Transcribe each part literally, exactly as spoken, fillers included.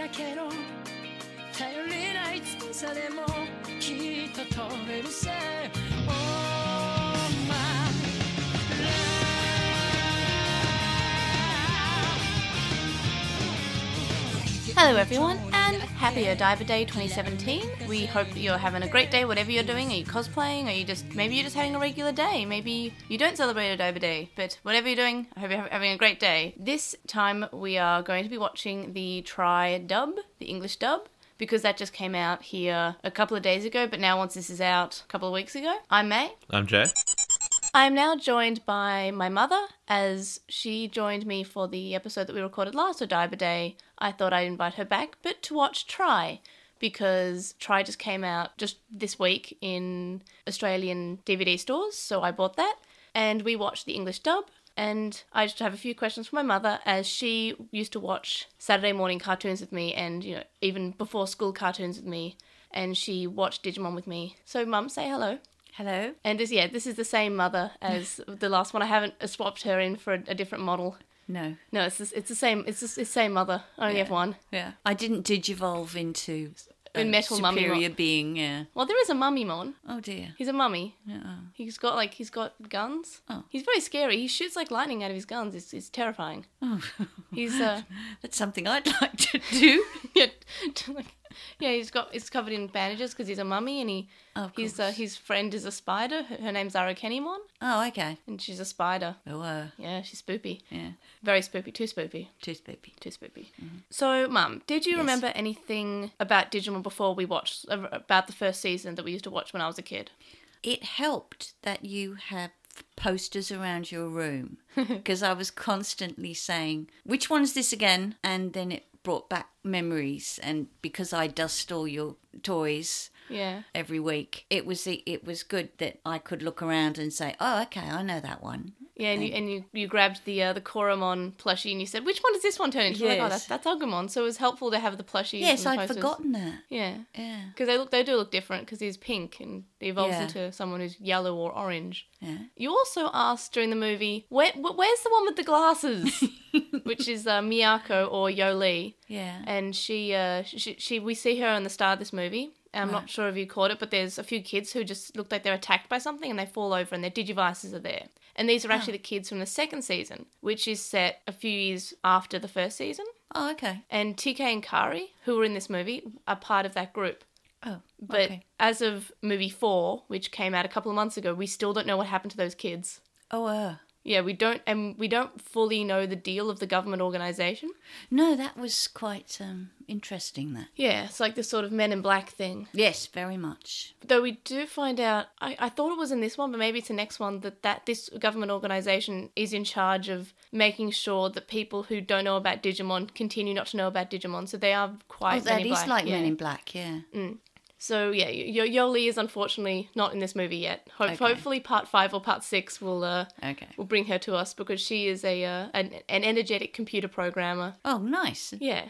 だけど頼りない翼でもきっと飛べるさ Oh my Hello everyone, and happy Odaiba Day twenty seventeen. We hope that you're having a great day, whatever you're doing. Are you cosplaying? Are you just, maybe you're just having a regular day. Maybe you don't celebrate Odaiba Day, but whatever you're doing, I hope you're having a great day. This time we are going to be watching the Try dub, the English dub, because that just came out here a couple of days ago, but now once this is out a couple of weeks ago. I'm May. I'm Jay. I am now joined by my mother, as she joined me for the episode that we recorded last Odaiba Day. I thought I'd invite her back, but to watch Try, because Try just came out just this week in Australian D V D stores, so I bought that, and we watched the English dub. And I just have a few questions for my mother, as she used to watch Saturday morning cartoons with me, and, you know, even before school cartoons with me, and she watched Digimon with me. So, Mum, say hello. Hello. And this, yeah, this is the same mother as the last one. I haven't swapped her in for a, a different model. No. No, it's the, it's the same. It's the, it's the same mother. I only yeah. have one. Yeah. I didn't digivolve into a In metal mummy superior mon. being. Yeah. Well, there is a mummy mon. Oh dear. He's a mummy. Yeah. He's got like he's got guns. Oh. He's very scary. He shoots like lightning out of his guns. It's it's terrifying. Oh. He's uh. That's something I'd like to do. yeah. Like, yeah, he's got it's covered in bandages because he's a mummy, and he Oh, of his course. uh, his friend is a spider. Her, her name's Arakenimon, Oh, okay. and she's a spider. Oh, uh, Yeah, she's spoopy. yeah. Very spoopy. Too spoopy. Tooth baby. Too spoopy. So, Mum, did you Yes. remember anything about Digimon before we watched, uh, about the first season that we used to watch when I was a kid? It helped that you have posters around your room, because I was constantly saying, which one's this again? And then it brought back memories, and because I dust all your toys Yeah. every week, it was it was good that I could look around and say, oh, okay, I know that one. Yeah, and you and you, you grabbed the uh, the Koromon plushie and you said, which one does this one turn into? Like, oh, that's, Yes. that's Agumon. So it was helpful to have the plushies. Yes, and the I'd posters. forgotten that. Yeah. Yeah, Because they look, they do look different because he's pink and he evolves Yeah. into someone who's yellow or orange. yeah. You also asked during the movie, Where, wh- where's the one with the glasses? Which is uh, Miyako or Yoli. Yeah. And she, uh, she, she, we see her on the start of this movie. I'm not Right. sure if you caught it, but there's a few kids who just look like they're attacked by something and they fall over and their Digivices are there. And these are actually the kids from the second season, which is set a few years after the first season. Oh, okay. And T K and Kari, who were in this movie, are part of that group. Oh, But okay. as of movie four, which came out a couple of months ago, we still don't know what happened to those kids. Oh, uh. Yeah, we don't, and we don't fully know the deal of the government organisation. No, that was quite um, interesting, that. Yeah, it's like this sort of Men in Black thing. Yes, very much. Though we do find out, I, I thought it was in this one, but maybe it's the next one, that, that this government organisation is in charge of making sure that people who don't know about Digimon continue not to know about Digimon. So they are quite Oh, that Men in is Black. like yeah. Men in Black, yeah. So yeah, y- Yoli is unfortunately not in this movie yet. Hope, Okay. Hopefully part five or part six will uh, Okay. will bring her to us, because she is a uh, an, an energetic computer programmer. Oh, nice. Yeah.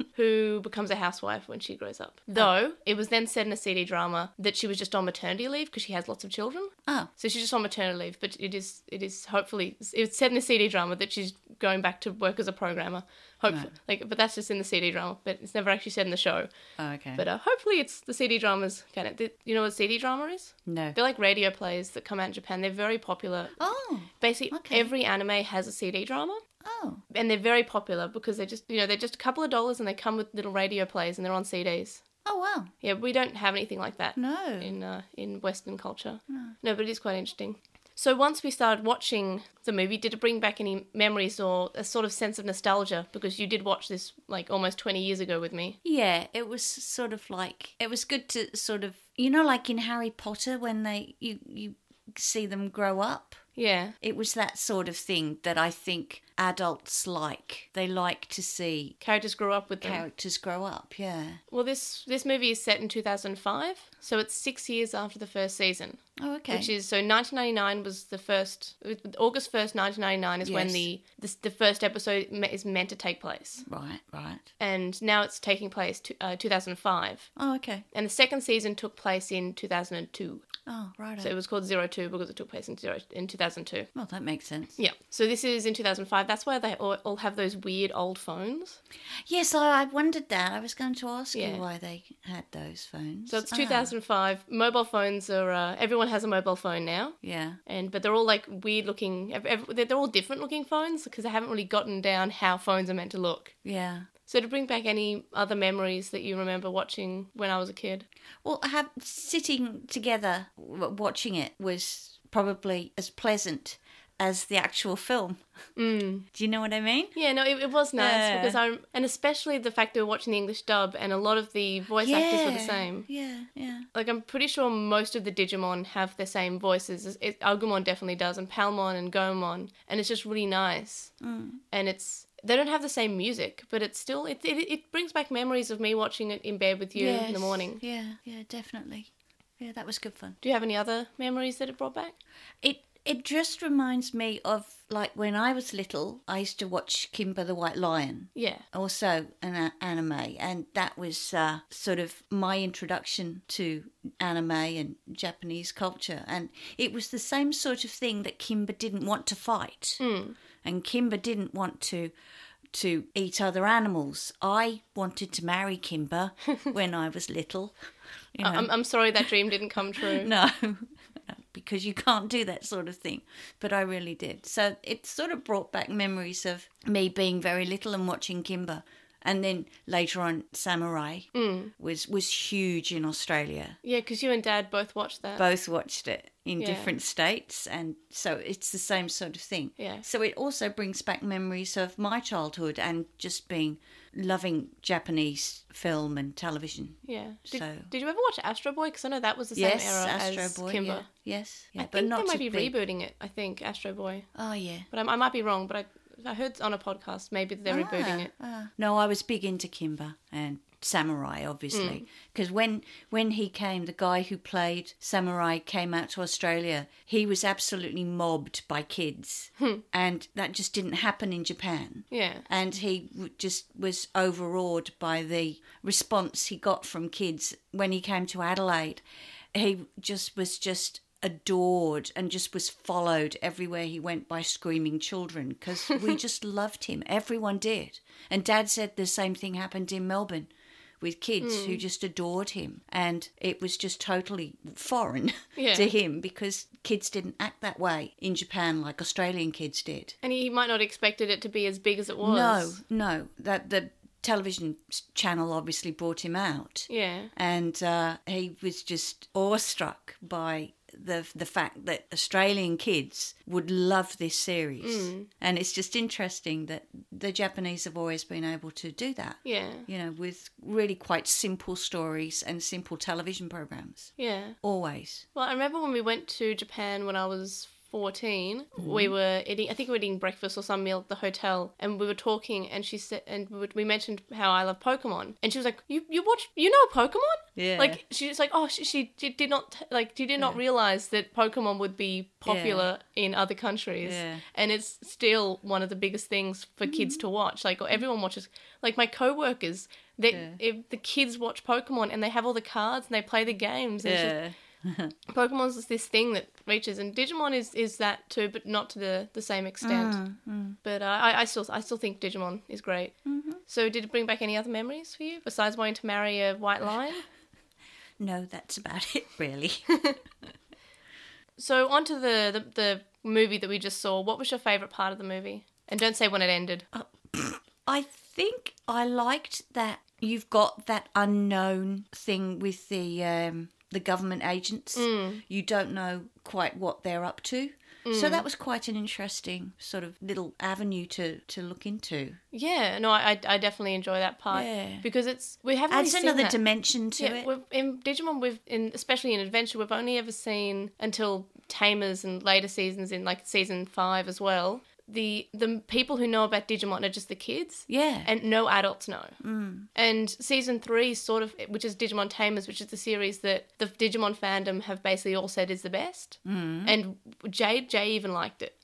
Who becomes a housewife when she grows up. Though, it was then said in a C D drama that she was just on maternity leave because she has lots of children. Oh, So she's just on maternity leave, but it is it is hopefully, it's said in the C D drama that she's going back to work as a programmer. Hopefully. Like, but that's just in the C D drama, but it's never actually said in the show. oh okay. But uh, hopefully it's the C D dramas kind of, you know what a C D drama is? no. They're like radio plays that come out in Japan. They're very popular. Oh, Basically, okay. every anime has a C D drama. oh. And they're very popular because they're just, you know, they're just a couple of dollars and they come with little radio plays and they're on C Ds. Oh, wow. Yeah, we don't have anything like that No. in uh, in Western culture. No. No, but it is quite interesting. So once we started watching the movie, did it bring back any memories or a sort of sense of nostalgia? Because you did watch this like almost twenty years ago with me. Yeah, it was sort of like, it was good to sort of, you know, like in Harry Potter when they, you, you see them grow up. Yeah. It was that sort of thing that I think adults like. They like to see Characters grew up with them. characters grow up, yeah. Well, this this movie is set in two thousand five, so it's six years after the first season. Oh, okay. Which is, so nineteen ninety-nine was the first, August first, nineteen ninety-nine is when Yes. the, the the first episode me- is meant to take place. Right, right. And now it's taking place to, uh, two thousand five. Oh, okay. And the second season took place in two thousand two. Oh, right. So it was called Zero Two because it took place in, zero, in two thousand two. Well, that makes sense. Yeah. So this is in two thousand five. that's why they all, all have those weird old phones. Yes, I, I wondered that. I was going to ask Yeah. you why they had those phones. So it's Ah, two thousand five. Mobile phones are, uh, everyone has a mobile phone now. Yeah. And but they're all like weird looking. ev- ev- They're they're all different looking phones because they haven't really gotten down how phones are meant to look. Yeah. So to bring back any other memories that you remember watching when I was a kid. Well, have, sitting together w- watching it was probably as pleasant as the actual film. Mm. Do you know what I mean? Yeah, no, it, it was nice Yeah. because I and especially the fact that we were watching the English dub and a lot of the voice actors were the same. Yeah, yeah. Like I'm pretty sure most of the Digimon have the same voices. It, it, Agumon definitely does, and Palmon and Gomon, and it's just really nice. Mm. And it's they don't have the same music, but it's still it it, it brings back memories of me watching it in bed with you in the Yes. morning. Yeah, yeah, definitely. Yeah, that was good fun. Do you have any other memories that it brought back? It it just reminds me of, like, when I was little, I used to watch Kimba the White Lion. Yeah. Also an a- anime, and that was uh, sort of my introduction to anime and Japanese culture. And it was the same sort of thing that Kimba didn't want to fight, Mm. and Kimba didn't want to to eat other animals. I wanted to marry Kimba when I was little. You know. I'm I'm sorry that dream didn't come true. No, because you can't do that sort of thing. But I really did. So it sort of brought back memories of me being very little and watching Kimba. And then later on, Samurai Mm. was, was huge in Australia. Yeah, because you and Dad both watched that. Both watched it in Yeah. different states. And so it's the same sort of thing. Yeah. So it also brings back memories of my childhood and just being loving Japanese film and television. Yeah. Did, So- did you ever watch Astro Boy? Because I know that was the same Yes, era Astro as Boy. Kimba. Yeah. Yes, yeah, I but think not they might to be be rebooting it. I think Astro Boy, Oh yeah. but I, I might be wrong. But I I heard on a podcast maybe they're rebooting it. Ah. No, I was big into Kimba and Samurai, obviously, because when when he came, the guy who played Samurai came out to Australia. He was absolutely mobbed by kids, and that just didn't happen in Japan. Yeah. And he w- just was overawed by the response he got from kids when he came to Adelaide. He just was just adored and just was followed everywhere he went by screaming children because we just loved him. Everyone did. And Dad said the same thing happened in Melbourne with kids who just adored him. And it was just totally foreign Yeah. to him because kids didn't act that way in Japan like Australian kids did. And he might not expected it to be as big as it was. No, no. That the television s- channel obviously brought him out. Yeah. And uh, he was just awestruck by the the fact that Australian kids would love this series. Mm. And it's just interesting that the Japanese have always been able to do that. Yeah. You know, with really quite simple stories and simple television programs. Yeah. Always. Well, I remember when we went to Japan when I was fourteen, we were eating, I think we were eating breakfast or some meal at the hotel, and we were talking, and she said, and we were- we mentioned how I love Pokemon, and she was like, you you watch, you know Pokemon? Yeah. Like, she was like, oh, she, she, she did not, like, she did not realize that Pokemon would be popular in other countries, Yeah. and it's still one of the biggest things for kids to watch. Like, everyone watches, like, my co-workers, they, Yeah. if the kids watch Pokemon, and they have all the cards, and they play the games, and it's just, Yeah. Pokemon's is this thing that reaches, and Digimon is, is that too, but not to the, the same extent. But uh, I, I still I still think Digimon is great. Mm-hmm. So did it bring back any other memories for you besides wanting to marry a white lion? No, that's about it, really. So on to the, the the movie that we just saw. What was your favourite part of the movie? And don't say when it ended. I think I liked that you've got that unknown thing with the um, the government agents. Mm. You don't know quite what they're up to. So that was quite an interesting sort of little avenue to, to look into. Yeah, no, I I definitely enjoy that part Yeah. because it's we haven't Adds really seen another that. dimension to Yeah, it. we've, in Digimon, we've in especially in Adventure, we've only ever seen until Tamers and later seasons in like season five as well. The the people who know about Digimon are just the kids. Yeah. And no adults know. Mm. And season three, sort of, which is Digimon Tamers, which is the series that the Digimon fandom have basically all said is the best. Mm. And Jade, Jay even liked it.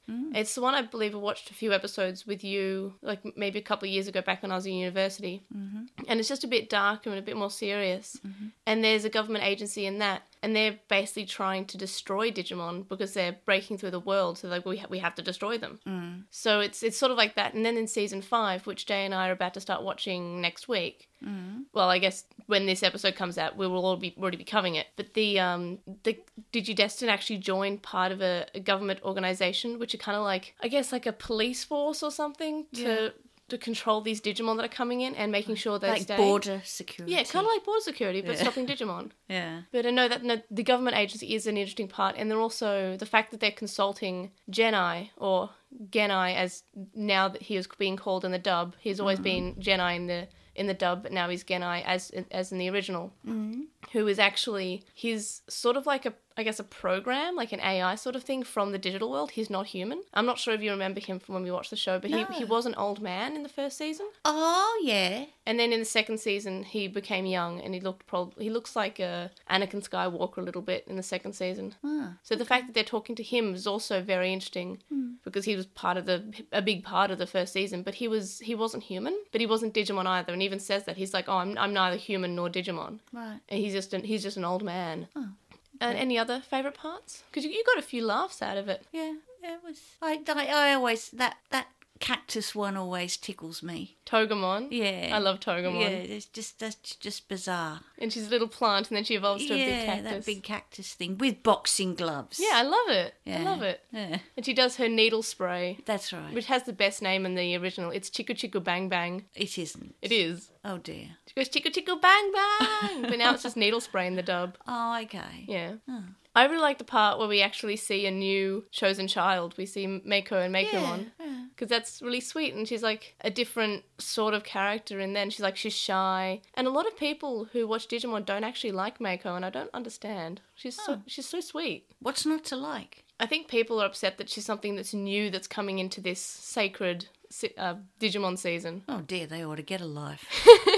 It's the one I believe I watched a few episodes with you, like maybe a couple of years ago back when I was in university. Mm-hmm. And it's just a bit darker and a bit more serious. Mm-hmm. And there's a government agency in that, and they're basically trying to destroy Digimon because they're breaking through the world. So like we ha- we have to destroy them. Mm. So it's it's sort of like that. And then in season five, which Jay and I are about to start watching next week. Mm. Well, I guess when this episode comes out, we will all be already be covering it. But the um the Digidestin actually joined part of a, a government organization, which are kind of like, I guess, like a police force or something to. Yeah. to control these Digimon that are coming in and making sure they like stay. Like border security. Yeah, kind of like border security, but yeah. stopping Digimon. Yeah. But I know that no, the government agency is an interesting part, and they're also, the fact that they're consulting Genai, or Genai as now that he is being called in the dub. He's always mm-hmm. been Genai in the in the dub, but now he's Genai as as in the original. Mm-hmm. Who is actually, he's sort of like a, I guess, a program, like an A I sort of thing from the digital world. He's not human. I'm not sure if you remember him from when we watched the show, but no. he, he was an old man in the first season. Oh, yeah. And then in the second season, he became young, and he looked probably, he looks like a Anakin Skywalker a little bit in the second season. Ah, so the okay. fact that they're talking to him is also very interesting mm. because he was part of the, a big part of the first season, but he was, he wasn't human, but he wasn't Digimon either, and he even says that. He's like, oh, I'm, I'm neither human nor Digimon. Right. And he's just an, he's just an old man. Oh. And any other favourite parts? Because you, you got a few laughs out of it. Yeah, it was. I, I, I always that that cactus one always tickles me. Togemon. Yeah, I love Togemon. Yeah, it's just that's just bizarre. And she's a little plant, and then she evolves to yeah, a big cactus. Yeah, that big cactus thing with boxing gloves. Yeah, I love it. Yeah. I love it. Yeah. And she does her needle spray. That's right. Which has the best name in the original. It's Chiku Chiku Bang Bang. It isn't. It is. Oh dear. She goes Chiku Chiku Bang Bang, but now it's just needle spray in the dub. Oh, okay. Yeah. Oh. I really like the part where we actually see a new chosen child. We see Meiko and Meikumon. Yeah, yeah. Because that's really sweet, and she's like a different sort of character, and then she's like, she's shy. And a lot of people who watch Digimon don't actually like Meiko, and I don't understand. She's oh. so she's so sweet. What's not to like? I think people are upset that she's something that's new that's coming into this sacred uh, Digimon season. Oh dear, they ought to get a life.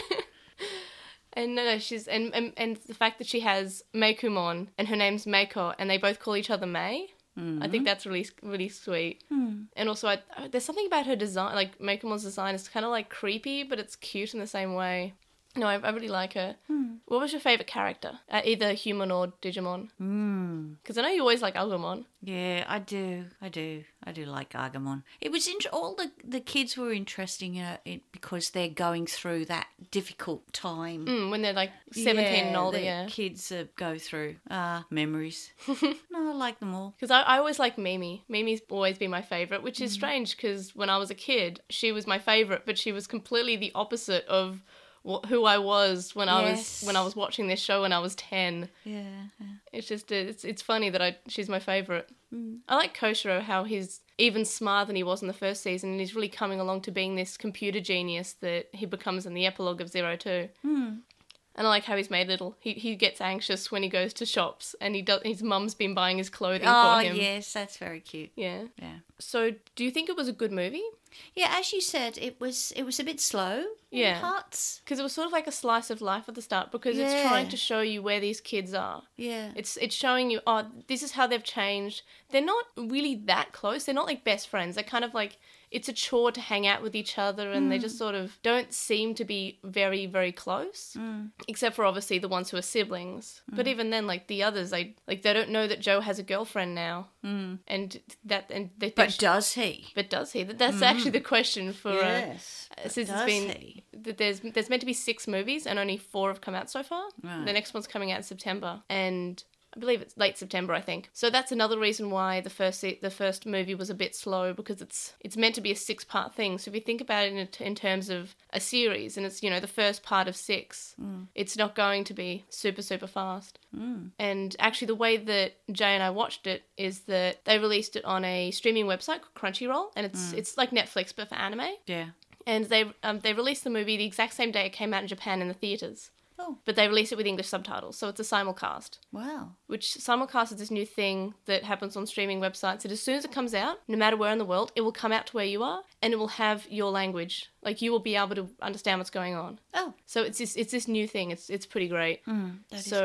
And no, no, she's and, and and the fact that she has Meikumon and her name's Meiko, and they both call each other Mei. Mm-hmm. I think that's really really sweet. Mm. And also, I, there's something about her design, like Meikumon's design, is kind of like creepy, but it's cute in the same way. No, I, I really like her. Mm. What was your favourite character? Uh, either human or Digimon? Because mm. I know you always like Agumon. Yeah, I do. I do. I do like Agumon. It was int- all the the kids were interesting in it, it because they're going through that difficult time mm, when they're like seventeen yeah, and older. The yeah, kids uh, go through uh memories. No, I like them all because I, I always like Mimi. Mimi's always been my favourite, which is mm. strange because when I was a kid, she was my favourite, but she was completely the opposite of who I was when I yes. was when I was watching this show when I was ten. Yeah, yeah. It's just it's it's funny that I she's my favourite. Mm. I like Koshiro, how he's even smarter than he was in the first season, and he's really coming along to being this computer genius that he becomes in the epilogue of Zero Two. Mm. And I like how he's made little. He he gets anxious when he goes to shops, and he does. His mum's been buying his clothing oh, for him. Oh yes, that's very cute. Yeah, yeah. So, do you think it was a good movie? Yeah, as you said, it was it was a bit slow yeah. in parts. Because it was sort of like a slice of life at the start because yeah. it's trying to show you where these kids are. Yeah. It's it's showing you, oh, this is how they've changed. They're not really that close. They're not like best friends. They're kind of like, it's a chore to hang out with each other and mm. they just sort of don't seem to be very, very close. Mm. Except for obviously the ones who are siblings. Mm. But even then, like the others, they like they don't know that Joe has a girlfriend now. Mm. And that and they But does he? But does he? That's mm. actually the question for yes. uh, since it's been he? there's there's meant to be six movies and only four have come out so far. Right. The next one's coming out in September, and I believe it's late September, I think. So that's another reason why the first se- the first movie was a bit slow, because it's it's meant to be a six part thing. So if you think about it in, in terms of a series, and it's, you know, the first part of six, mm. it's not going to be super super fast. Mm. And actually, the way that Jay and I watched it is that they released it on a streaming website called Crunchyroll, and it's mm. it's like Netflix but for anime. Yeah. And they um, they released the movie the exact same day it came out in Japan in the theatres. Oh. But they released it with English subtitles, so it's a simulcast. Wow. Which simulcast is this new thing that happens on streaming websites. That as soon as it comes out, no matter where in the world, it will come out to where you are, and it will have your language. Like, you will be able to understand what's going on. Oh. So it's this it's this new thing. It's it's pretty great. Mm, that so is great.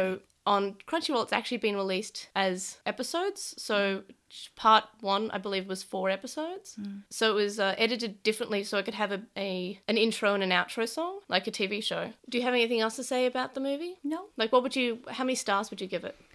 on Crunchyroll, it's actually been released as episodes. So part one, I believe, was four episodes. Mm. So it was uh, edited differently so it could have a, a an intro and an outro song, like a T V show. Do you have anything else to say about the movie? No. Like, what would you, how many stars would you give it?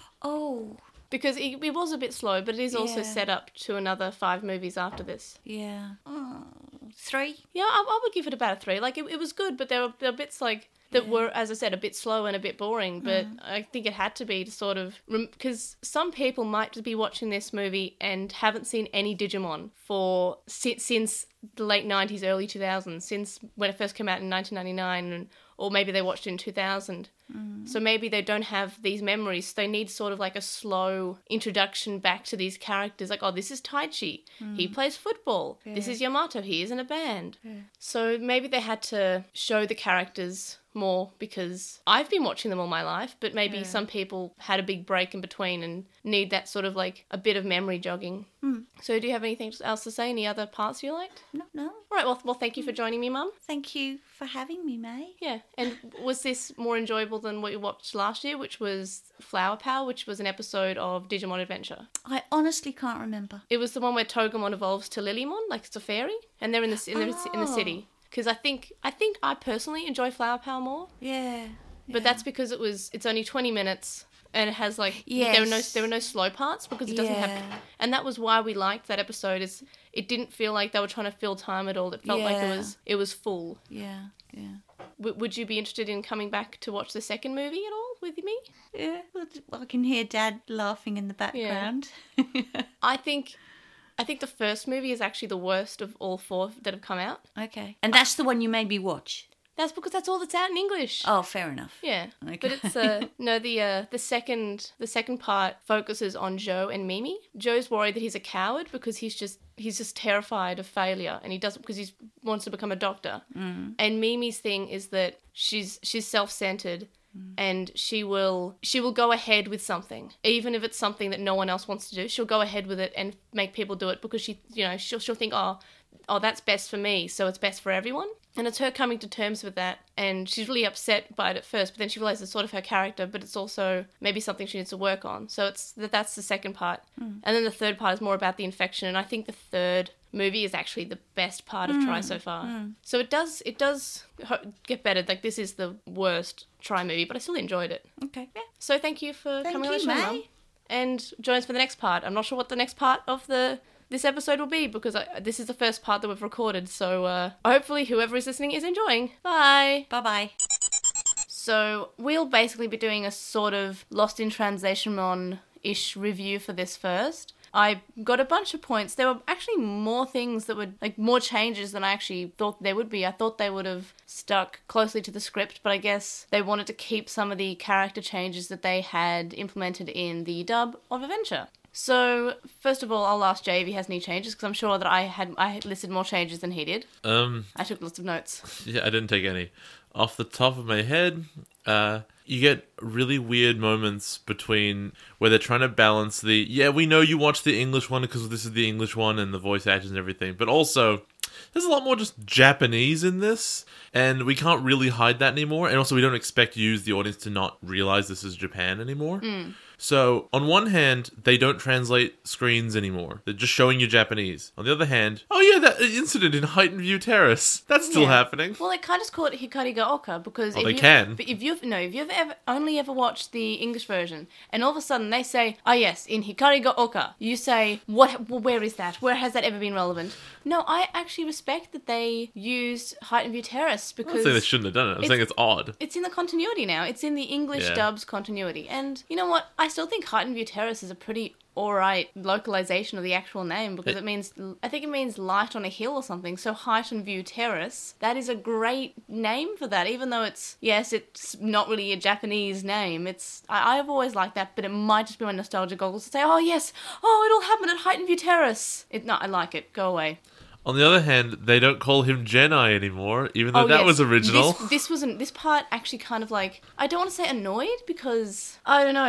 Oh. Because it, it was a bit slow, but it is also Yeah. set up to another five movies after this. Yeah. Oh, three? Yeah, I, I would give it about a three. Like, it, it was good, but there were, there were bits, like, that Yeah. were, as I said, a bit slow and a bit boring, but Mm. I think it had to be to sort of... Because some people might be watching this movie and haven't seen any Digimon for since, since the late nineties, early two thousands, since when it first came out in nineteen ninety-nine, and, or maybe they watched it in two thousand. Mm. So maybe they don't have these memories. They need sort of like a slow introduction back to these characters. Like, oh, this is Taichi. He plays football. This Yeah. is Yamato. He is in a band. Yeah. So maybe they had to show the characters more because I've been watching them all my life, but maybe Yeah. some people had a big break in between and need that sort of like a bit of memory jogging. Mm. So do you have anything else to say? Any other parts you liked? No, no. All right, well, well thank you for joining me, Mum. Thank you for having me, May. Yeah, and was this more enjoyable than what you watched last year, which was Flower Power, which was an episode of Digimon Adventure? I honestly can't remember. It was the one where Togemon evolves to Lilymon, like it's a fairy, and they're in the in the, in the Oh. city. Because I think I think I personally enjoy Flower Power more, Yeah. but that's because it was it's only twenty minutes and it has like there were no Yes. there were no slow parts because it doesn't have, Yeah. and that was why we liked that episode. Is it didn't feel like they were trying to fill time at all. It felt like it Yeah. was it was full. Yeah. Yeah. W- would you be interested in coming back to watch the second movie at all with me? Yeah. Well, I can hear Dad laughing in the background. I think I think the first movie is actually the worst of all four that have come out. Okay. And that's the one you made me watch. That's because that's all that's out in English. Oh, fair enough. Yeah, Okay. but it's uh no the uh the second the second part focuses on Joe and Mimi. Joe's worried that he's a coward because he's just he's just terrified of failure, and he doesn't because he wants to become a doctor. Mm. And Mimi's thing is that she's she's self-centered. Mm. And she will she will go ahead with something, even if it's something that no one else wants to do. She'll go ahead with it and make people do it because she you know she'll she'll think oh oh that's best for me, so it's best for everyone. And it's her coming to terms with that, and she's really upset by it at first, but then she realizes it's sort of her character, but it's also maybe something she needs to work on. So it's that that's the second part. Mm. And then the third part is more about the infection, and I think the third movie is actually the best part of mm. Try so far. Mm. So it does it does get better. Like, this is the worst Try movie, but I still enjoyed it. Okay. Yeah. So thank you for Thank coming on you, the show, May. Mum. And join us for the next part. I'm not sure what the next part of the this episode will be because I, this is the first part that we've recorded. So uh, hopefully whoever is listening is enjoying. Bye. Bye-bye. So we'll basically be doing a sort of Lost in Translation-ish review for this first. I got a bunch of points. There were actually more things that would, like, more changes than I actually thought there would be. I thought they would have stuck closely to the script, but I guess they wanted to keep some of the character changes that they had implemented in the dub of Adventure. So, first of all, I'll ask Jay if he has any changes, because I'm sure that I had I had listed more changes than he did. Um, I took lots of notes. yeah, I didn't take any. Off the top of my head, uh, you get really weird moments between where they're trying to balance the, yeah, we know you watch the English one because this is the English one and the voice actors and everything, but also, there's a lot more just Japanese in this, and we can't really hide that anymore, and also we don't expect you as the audience to not realize this is Japan anymore. Mm. So, on one hand, they don't translate screens anymore. They're just showing you Japanese. On the other hand, oh yeah, that incident in Heightened View Terrace. That's still Yeah. happening. Well, they can't just call it Hikari ga Oka because Oh, if they you, can. But if you've no, if you've ever only ever watched the English version, and all of a sudden they say, "Oh yes, in Hikari ga Oka," you say, "What? Well, where is that? Where has that ever been relevant?" No, I actually respect that they used Heightened View Terrace I'm not because saying they shouldn't have done it. I'm it's- saying it's odd. it's in the continuity now. It's in the English Yeah. dub's continuity, and you know what? I still think Heightened View Terrace is a pretty alright localization of the actual name because it means, I think it means light on a hill or something. So Heightened View Terrace, that is a great name for that, even though it's, yes, it's not really a Japanese name. It's, I, I've always liked that, but it might just be my nostalgia goggles to say, oh yes, oh, it all happened at Heightened View Terrace. It, no, I like it. Go away. On the other hand, they don't call him Jedi anymore, even though Oh, that yes. was original. This, this wasn't, this part actually kind of like, I don't want to say annoyed because, I don't know, it just,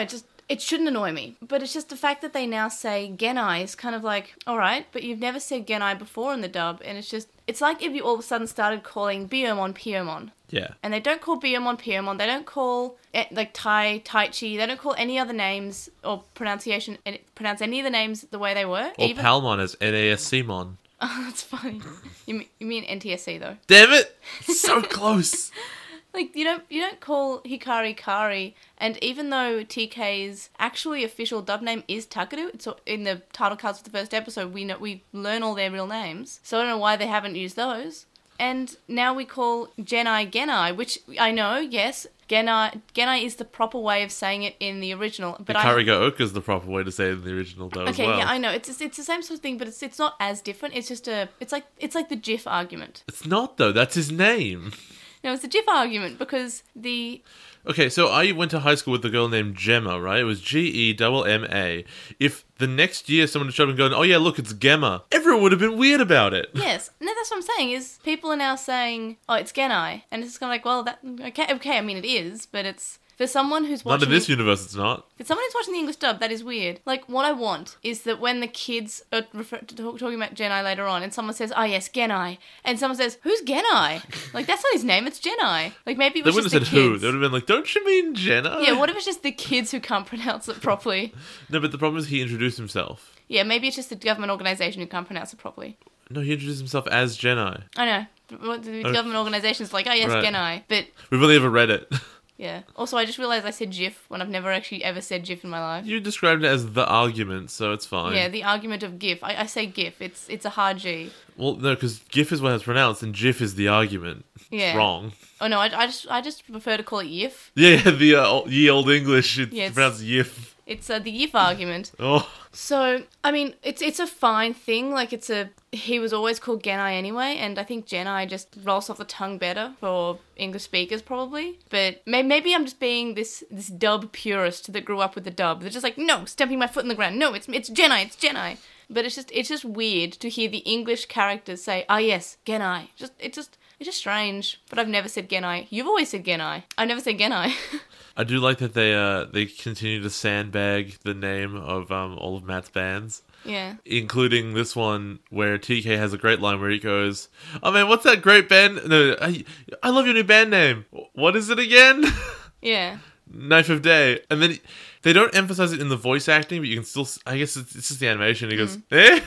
it shouldn't annoy me. But it's just the fact that they now say Genai is kind of like, all right, but you've never said Genai before in the dub, and it's just, it's like if you all of a sudden started calling Biyomon Piyomon. Yeah. And they don't call Biyomon Piyomon, they don't call, eh, like, Tai, Taichi, they don't call any other names or pronunciation, eh, pronounce any of the names the way they were. Or even. Palmon as N A S C Mon. Oh, that's funny. You mean, you mean N T S C, though. Damn it! So close! Like, you don't you don't call Hikari Kari, and even though T K's actually official dub name is Takeru, it's in the title cards of the first episode, we know, we learn all their real names, so I don't know why they haven't used those. And now we call Genai Genai, which I know, yes, Genai Genai is the proper way of saying it in the original. But Hikari ga Oka is the proper way to say it in the original though okay, as well. yeah, I know. It's it's the same sort of thing, but it's it's not as different. It's just a it's like it's like the GIF argument. It's not though, that's his name. No, it's a GIF argument because the... Okay, so I went to high school with a girl named Gemma, right? It was G E M M A. If the next year someone showed up and going, oh yeah, look, it's Gemma, everyone would have been weird about it. Yes, no, that's what I'm saying, is people are now saying, oh, it's Genai, and it's kind of like, well, that okay, okay, I mean, it is, but it's... For someone who's watching... Not in this universe, it's not. For someone who's watching the English dub, that is weird. Like, what I want is that when the kids are refer- talk- talking about Genai later on, and someone says, oh yes, Genai, and someone says, who's Genai? Like, that's not his name, it's Genai. Like, maybe it They was wouldn't just have the said who. kids. They would have been like, don't you mean Jenna? Yeah, what if it's just the kids who can't pronounce it properly? No, but the problem is he introduced himself. Yeah, maybe it's just the government organisation who can't pronounce it properly. No, he introduced himself as Jenai. I know. The the Okay. government organisation's like, oh yes, Right. Genai. But, We've only ever read it. yeah. Also, I just realised I said GIF when I've never actually ever said GIF in my life. You described it as the argument, so it's fine. Yeah, the argument of GIF. I, I say GIF. It's it's a hard G. Well, no, because GIF is what it's pronounced, and GIF is the argument. Yeah. It's wrong. Oh no, I, I just I just prefer to call it YIF. Yeah, yeah, the uh, ol- ye old English, it's Yeah, it's- pronounced YIF. It's uh, the YIF argument. Oh, So, I mean, it's it's a fine thing. Like, it's a... He was always called Genai anyway, and I think Genai just rolls off the tongue better for English speakers, probably. But may- maybe I'm just being this this dub purist that grew up with the dub. They're just like, no, stamping my foot in the ground. No, it's it's Genai, it's Genai. But it's just it's just weird to hear the English characters say, ah, yes, Genai. Just It's just... It's just strange. But I've never said Genai. You've always said Genai. I never said Genai. I do like that they uh they continue to sandbag the name of um all of Matt's bands, Yeah. including this one where T K has a great line where he goes, "Oh man, what's that great band? No, I I love your new band name. What is it again?" Yeah. Knife of Day, and then they don't emphasize it in the voice acting, but you can still. I guess it's, it's just the animation. He goes, "Eh,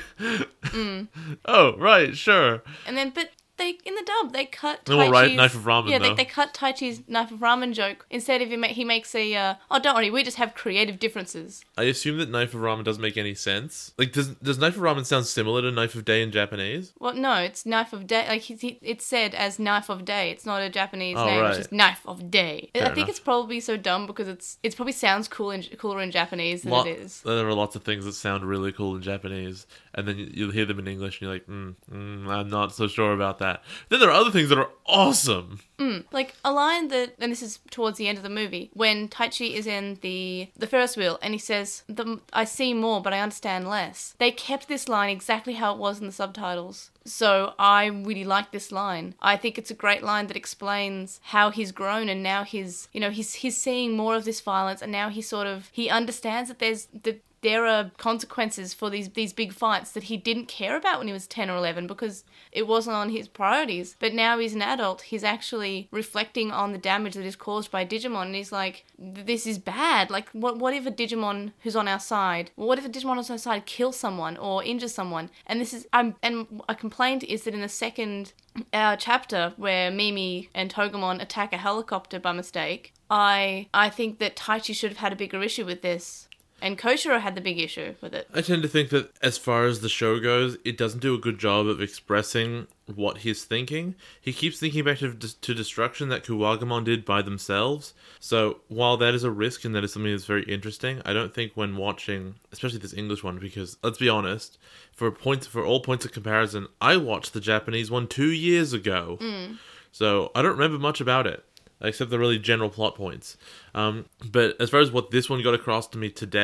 Mm. oh right, sure." And then, but they in the dub they cut. No, well, right, Taichi's- Knife of Ramen, Yeah, they, though. they cut Taichi's knife of ramen joke instead of he, ma- he makes a. Uh, oh, don't worry, we just have creative differences. I assume that Knife of Ramen doesn't make any sense. Like, does does Knife of Ramen sound similar to Knife of Day in Japanese? Well, no, it's knife of day. Like he, he, it's said as knife of day. It's not a Japanese Oh, name. right. It's just knife of day. Fair I think enough. it's probably so dumb because it's it probably sounds cool in, cooler in Japanese than Lot- it is. There are lots of things that sound really cool in Japanese, and then you, you'll hear them in English, and you're like, mm, mm, I'm not so sure about that. Then there are other things that are awesome. Mm, like a line that, and this is towards the end of the movie, when Taichi is in the the Ferris wheel and he says, the, "I see more, but I understand less." They kept this line exactly how it was in the subtitles. So I really like this line. I think it's a great line that explains how he's grown and now he's, you know, he's he's seeing more of this violence and now he sort of he understands that there's the there are consequences for these these big fights that he didn't care about when he was ten or eleven because it wasn't on his priorities. But now he's an adult, he's actually reflecting on the damage that is caused by Digimon, and he's like, this is bad. Like, what what if a Digimon who's on our side, what if a Digimon on our side kills someone or injures someone? And this is, I'm, and a complaint is that in the second uh, chapter where Mimi and Togemon attack a helicopter by mistake, I I think that Taichi should have had a bigger issue with this. And Koshiro had the big issue with it. I tend to think that as far as the show goes, it doesn't do a good job of expressing what he's thinking. He keeps thinking back to, to destruction that Kuwagamon did by themselves. So while that is a risk and that is something that's very interesting, I don't think when watching, especially this English one, because let's be honest, for points for all points of comparison, I watched the Japanese one two years ago. Mm. So I don't remember much about it, except the really general plot points. Um, but as far as what this one got across to me today,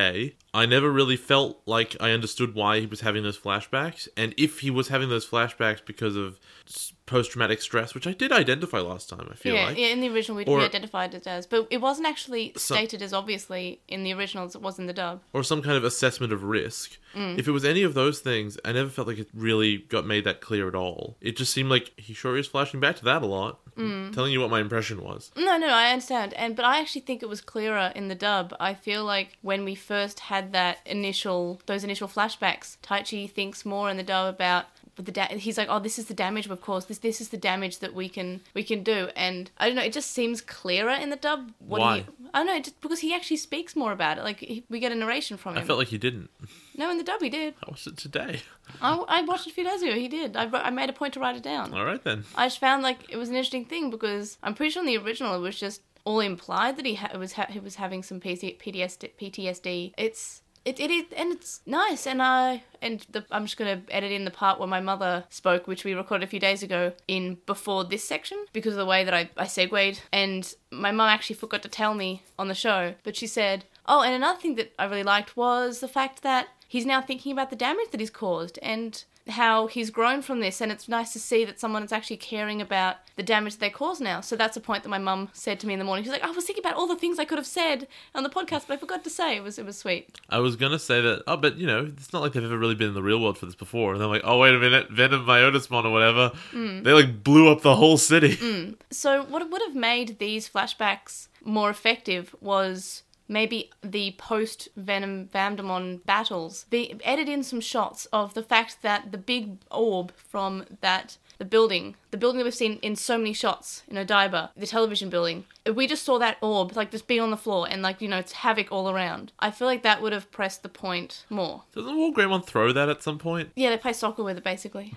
I never really felt like I understood why he was having those flashbacks, and if he was having those flashbacks because of s- post-traumatic stress, which I did identify last time, I feel Yeah, like. yeah, in the original we, Or- we identified it as, but it wasn't actually So- stated as obviously in the original as it was in the dub. Or some kind of assessment of risk. Mm. If it was any of those things, I never felt like it really got made that clear at all. It just seemed like he sure is flashing back to that a lot. Mm. Telling you what my impression was. No, no, I understand, and but I actually think it was clearer in the dub. I feel like when we first had that initial, those initial flashbacks, Taichi thinks more in the dub about the da- he's like, oh, this is the damage we've caused. This this is the damage that we can we can do, and I don't know. It just seems clearer in the dub. What Why? He, I don't know, just because he actually speaks more about it. Like he, we get a narration from him. I felt like he didn't. No, in the dub he did. I watched it today. I, I watched it a few days ago. He did. I, wrote, I made a point to write it down. All right then. I just found like it was an interesting thing because I'm pretty sure in the original it was just all implied that he ha- was ha- he was having some P T S D. P T S D. It's it it is and it's nice, and I and the, I'm just gonna edit in the part where my mother spoke, which we recorded a few days ago, in before this section because of the way that I I segued, and my mum actually forgot to tell me on the show, but she said, oh, and another thing that I really liked was the fact that he's now thinking about the damage that he's caused and how he's grown from this, and it's nice to see that someone is actually caring about the damage that they cause now. So that's a point that my mum said to me in the morning. She's like, I was thinking about all the things I could have said on the podcast, but I forgot to say. It was it was sweet. I was gonna say that, oh, but you know, it's not like they've ever really been in the real world for this before. And they're like, oh, wait a minute, Venom Myotismon or whatever, Mm. they like blew up the whole city. So what would have made these flashbacks more effective was maybe the post-Venom Vamdemon battles. Be, edit in some shots of the fact that the big orb from that, the building, the building that we've seen in so many shots in Odaiba, the television building, if we just saw that orb, like, just be on the floor and, like, you know, it's havoc all around, I feel like that would have pressed the point more. Doesn't Wargreymon throw that at some point? Yeah, they play soccer with it, basically.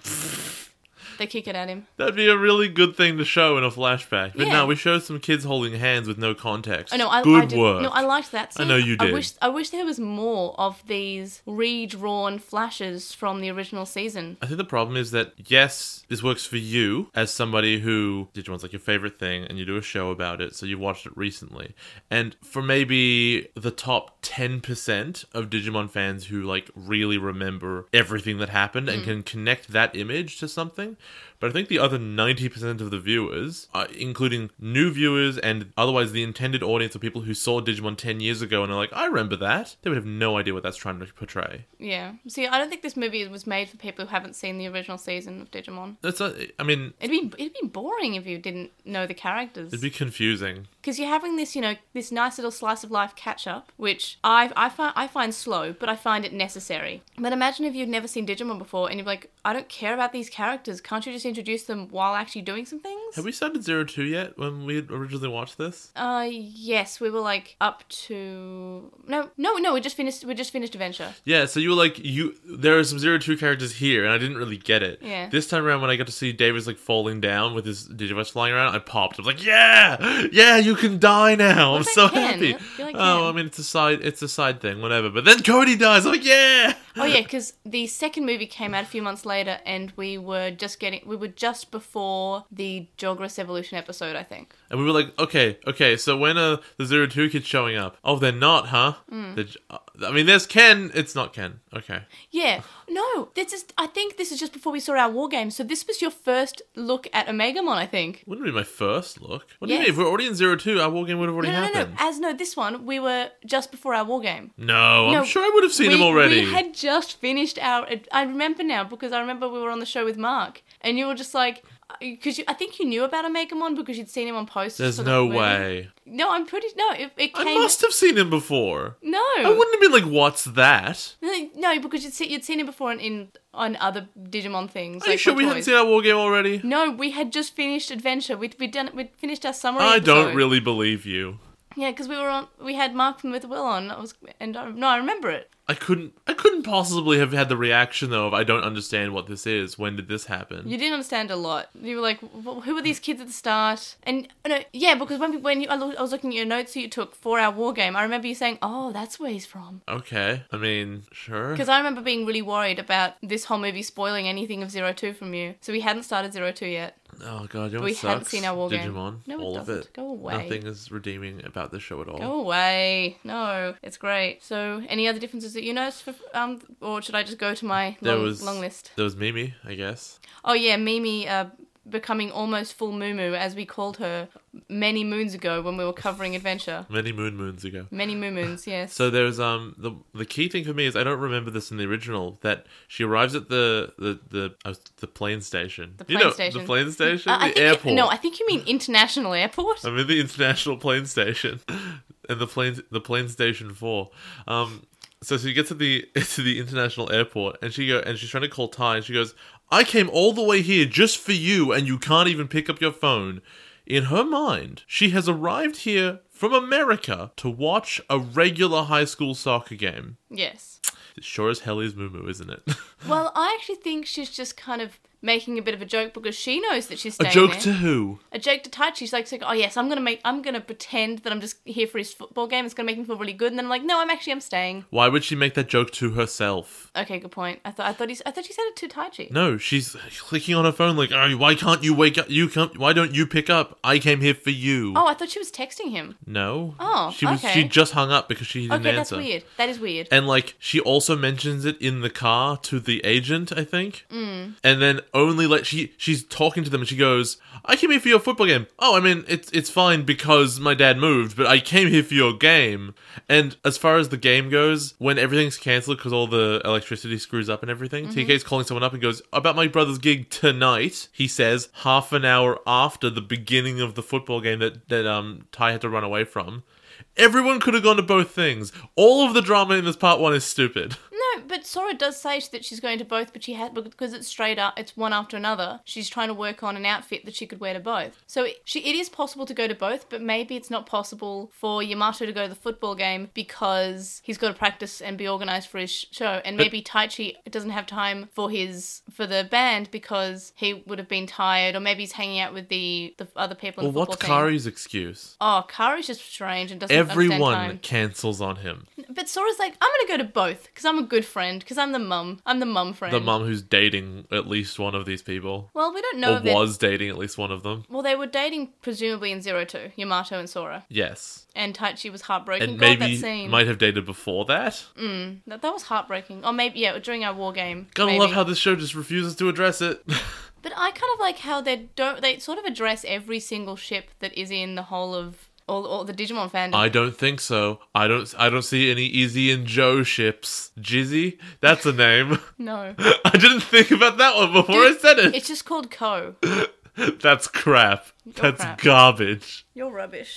They kick it at him. That'd be a really good thing to show in a flashback. But Yeah. no, we showed some kids holding hands with no context. I know. I, Good I did, work. No, I liked that scene. I know you I did. wish, I wish there was more of these redrawn flashes from the original season. I think the problem is that, yes, this works for you as somebody who Digimon's like your favorite thing and you do a show about it, so you watched it recently. And for maybe the top ten percent of Digimon fans who like really remember everything that happened and can connect that image to something. But I think the other ninety percent of the viewers, uh, including new viewers and otherwise the intended audience of people who saw Digimon ten years ago and are like, I remember that, they would have no idea what that's trying to portray. Yeah. See, I don't think this movie was made for people who haven't seen the original season of Digimon. That's not, I mean, It'd be it'd be boring if you didn't know the characters. it'd be confusing. Because you're having this, you know, this nice little slice of life catch up, which I I find I find slow, but I find it necessary. But imagine if you'd never seen Digimon before, and you're like, I don't care about these characters. Can't you just introduce them while actually doing some things? Have we started Zero Two yet when we had originally watched this? Uh, yes, we were like up to no, no, no. We just finished. We just finished Adventure. Yeah, so you were like, you. There are some Zero Two characters here, and I didn't really get it. Yeah. This time around, when I got to see Davis like falling down with his Digivice flying around, I popped. I was like, yeah, yeah, you can die now. I'm What's so that Ken? happy. I feel like Oh, Ken. I mean, it's a side, it's a side thing, whatever. But then Cody dies. I'm like, yeah. Oh yeah, because the second movie came out a few months later, and we were just getting. We were just before the Jogras Evolution episode, I think. And we were like, okay, okay, so when are the Zero Two kids showing up? Oh, they're not, huh? Hmm. They're j- uh, I mean, there's Ken. It's not Ken. Okay. Yeah, no, this is. I think this is just before we saw our war game. So this was your first look at Omegamon, I think. Wouldn't be my first look. What do you Yes. mean? If we're already in Zero Two, our war game would have already No, no, no, happened. no. As no, this one we were just before our war game. No, I'm No, sure I would have seen we, him already. We had just finished our. I remember now because I remember we were on the show with Mark, and you were just like, because I think you knew about Omegamon because you'd seen him on posters. There's for the no movie. way. No, I'm pretty. No, it, it I came. must have seen him before. No, I wouldn't have been like, what's that? No, no, because you'd, see, you'd seen him before in, in on other Digimon things. Are you like sure Hot we hadn't Toys. seen our war game already? No, we had just finished Adventure. We'd, we'd done. We'd finished our summary. I don't episode. really believe you. Yeah, because we were on. We had Mark from With Will on. I was, and I, no, I remember it. I couldn't I couldn't possibly have had the reaction though of I don't understand what this is. When did this happen? You didn't understand a lot. You were like, "Wh- "Who are these kids at the start?" And no, yeah, because when we, when you, I lo- I was looking at your notes that you took for our war game, I remember you saying, "Oh, that's where he's from." Okay. I mean, sure. Because I remember being really worried about this whole movie spoiling anything of Zero Two from you. So we hadn't started Zero Two yet. Oh god, you know We what haven't sucks? seen our war game. Digimon. No, it all of doesn't. it. Go away. Nothing is redeeming about this show at all. Go away. No, it's great. So, any other differences that you noticed? For, um, or should I just go to my There long, was long list? There was Mimi, I guess. Oh yeah, Mimi uh, becoming almost full Moo as we called her many moons ago when we were covering Adventure. Many moon moons ago. Many Moo Moons, yes. So there's um the the key thing for me is I don't remember this in the original, that she arrives at the the the uh, the plane station. The you plane know, station. The plane station. Uh, I the think airport. You, no, I think you mean international airport. I'm in the international plane station, and the plane the plane station four. Um, so she gets to the to the international airport, and she go and she's trying to call Ty, and she goes, "I came all the way here just for you, and you can't even pick up your phone." In her mind, she has arrived here from America to watch a regular high school soccer game. Yes. It sure as hell is Moo Moo, isn't it? Well, I actually think she's just kind of making a bit of a joke because she knows that she's A staying joke there. to who? A joke to Taichi. She's like, oh yes, I'm gonna make, I'm gonna pretend that I'm just here for his football game. It's gonna make him feel really good. And then I'm like, no, I'm actually, I'm staying. Why would she make that joke to herself? Okay, good point. I thought, I thought he's, I thought she said it to Taichi. No, she's clicking on her phone like, oh, why can't you wake up? You can't. Why don't you pick up? I came here for you. Oh, I thought she was texting him. No. Oh, she was. okay. She just hung up because she didn't Okay, answer. that's weird. That is weird. And like, she also mentions it in the car to the agent, I think. Mm. And then only like she she's talking to them and she goes, "I came here for your football game." Oh, I mean, it's it's fine because my dad moved, but I came here for your game. And as far as the game goes, when everything's cancelled because all the electricity screws up and everything, Mm-hmm. T K's calling someone up and goes, "About my brother's gig tonight," he says, half an hour after the beginning of the football game that that um Ty had to run away from. Everyone could have gone to both things. All of the drama in this part one is stupid. No, but Sora does say that she's going to both, but she has, because it's straight up, it's one after another. She's trying to work on an outfit that she could wear to both. So it, she, it is possible to go to both, but maybe it's not possible for Yamato to go to the football game because he's got to practice and be organised for his sh- show. And But- maybe Taichi doesn't have time for his for the band because he would have been tired, or maybe he's hanging out with the, the other people Well, in the football what's team. Kari's excuse? Oh, Kari's just strange and doesn't understand Everyone time. cancels on him. But Sora's like, I'm going to go to both because I'm a good friend, because I'm the mum. I'm the mum friend. The mum who's dating at least one of these people. Well, we don't know Or if they're- was dating at least one of them. Well, they were dating presumably in Zero Two, Yamato and Sora. Yes. And Taichi was heartbroken. And God, maybe that scene. might have dated before that. That, that was heartbreaking. Or maybe, yeah, during our war game. Gotta maybe. love how this show just refuses to address it. But I kind of like how they don't. They sort of address every single ship that is in the whole of all, all the Digimon fandom. I don't think so. I don't I don't see any Izzy and Joe ships. Jizzy? That's a name. No. I didn't think about that one before I said it. It's just called Ko. That's crap. That's crap. garbage. You're rubbish.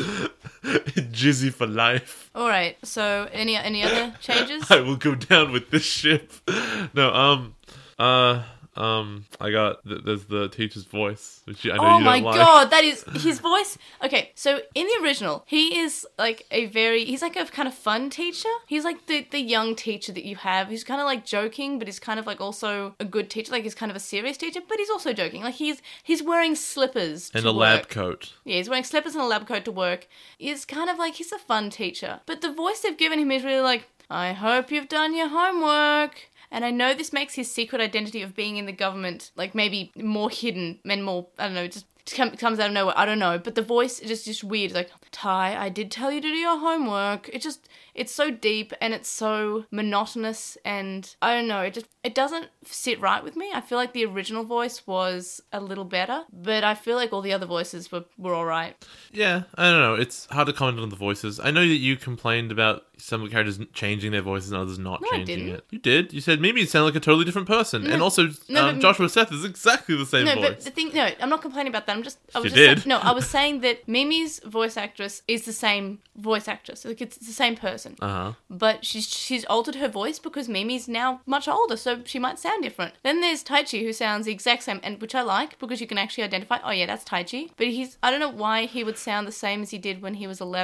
Jizzy for life. All right. So, any any other changes? I will go down with this ship. No, um, uh, um, I got th- there's the teacher's voice, which you, I know Oh you my don't like. god, that is his voice. Okay, so in the original, he is like a very he's like a kind of fun teacher. He's like the the young teacher that you have. He's kind of like joking, but he's kind of like also a good teacher. Like he's kind of a serious teacher, but he's also joking. Like he's he's wearing slippers And to a lab work. coat. Yeah, he's wearing slippers and a lab coat to work. He's kind of like he's a fun teacher. But the voice they've given him is really like, I hope you've done your homework. And I know this makes his secret identity of being in the government, like, maybe more hidden and more, I don't know, just come, comes out of nowhere. I don't know. But the voice is just, just weird. It's like, Ty, I did tell you to do your homework. It just, it's so deep and it's so monotonous and I don't know, it just, it doesn't sit right with me. I feel like the original voice was a little better, but I feel like all the other voices were, were all right. Yeah, I don't know. It's hard to comment on the voices. I know that you complained about some of the characters changing their voices and others not No, I changing didn't. it. You did. You said Mimi sounded like a totally different person, and also no, um, but- Joshua Seth is exactly the same No, voice. but the thing, no, I'm not complaining about that. I'm just, I was You just did. saying- no, I was saying that Mimi's voice actress is the same voice actress. Like it's the same person, Uh huh. but she's she's altered her voice because Mimi's now much older, so she might sound different. Then there's Taichi who sounds the exact same, and which I like because you can actually identify. Oh yeah, that's Taichi. But he's, I don't know why he would sound the same as he did when he was eleven.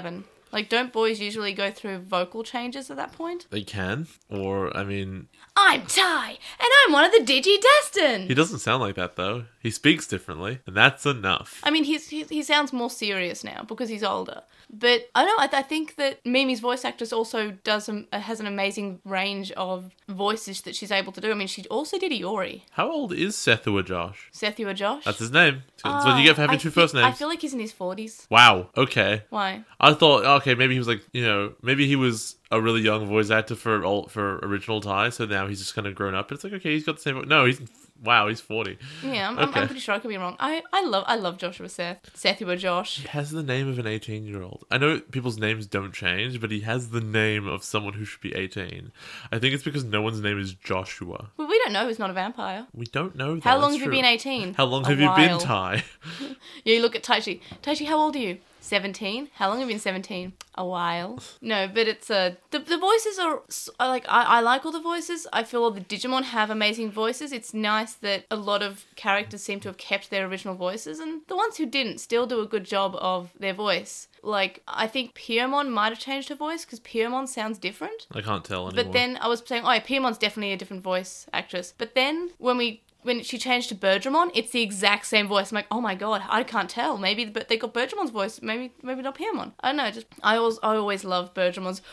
Like, don't boys usually go through vocal changes at that point? They can, or I mean, I'm Ty, and I'm one of the Digi-Destined! he doesn't sound like that though. He speaks differently, and that's enough. I mean, he's, he he sounds more serious now because he's older. But I don't know, I, th- I think that Mimi's voice actress also does um, has an amazing range of voices that she's able to do. I mean, she also did Iori. How old is Sethua Josh? Sethua Josh? That's his name. That's what you get for having I two thi- first names. I feel like he's in his forties. Wow. Okay. Why? I thought, okay, maybe he was like, you know, maybe he was a really young voice actor for old, for original Ty, so now he's just kind of grown up. It's like, okay, he's got the same. No, he's wow, he's forty. Yeah, I'm, I'm, Okay. I'm pretty sure I could be wrong. I, I love I love Joshua Seth. Sethua Josh. He has the name of an eighteen-year-old. I know people's names don't change, but he has the name of someone who should be eighteen. I think it's because no one's name is Joshua. Well, we don't know he's not a vampire. We don't know that. How long That's have true. you been eighteen? How long A have you been, while. Ty? Yeah, you look at Taichi. Taichi, how old are you? seventeen? How long have you been seventeen? A while. No, but it's uh, the the voices are, are like I, I like all the voices. I feel all the Digimon have amazing voices. It's nice that a lot of characters seem to have kept their original voices, and the ones who didn't still do a good job of their voice. Like, I think Piomon might have changed her voice because Piomon sounds different. I can't tell anymore. But then I was saying, oh yeah, Piomon's definitely a different voice actress. But then when we when she changed to Bergermon, it's the exact same voice. I'm like, oh my god, I can't tell. Maybe but they got Bergermon's voice. Maybe maybe not Piomon. I don't know. Just I always I always love Bergermon's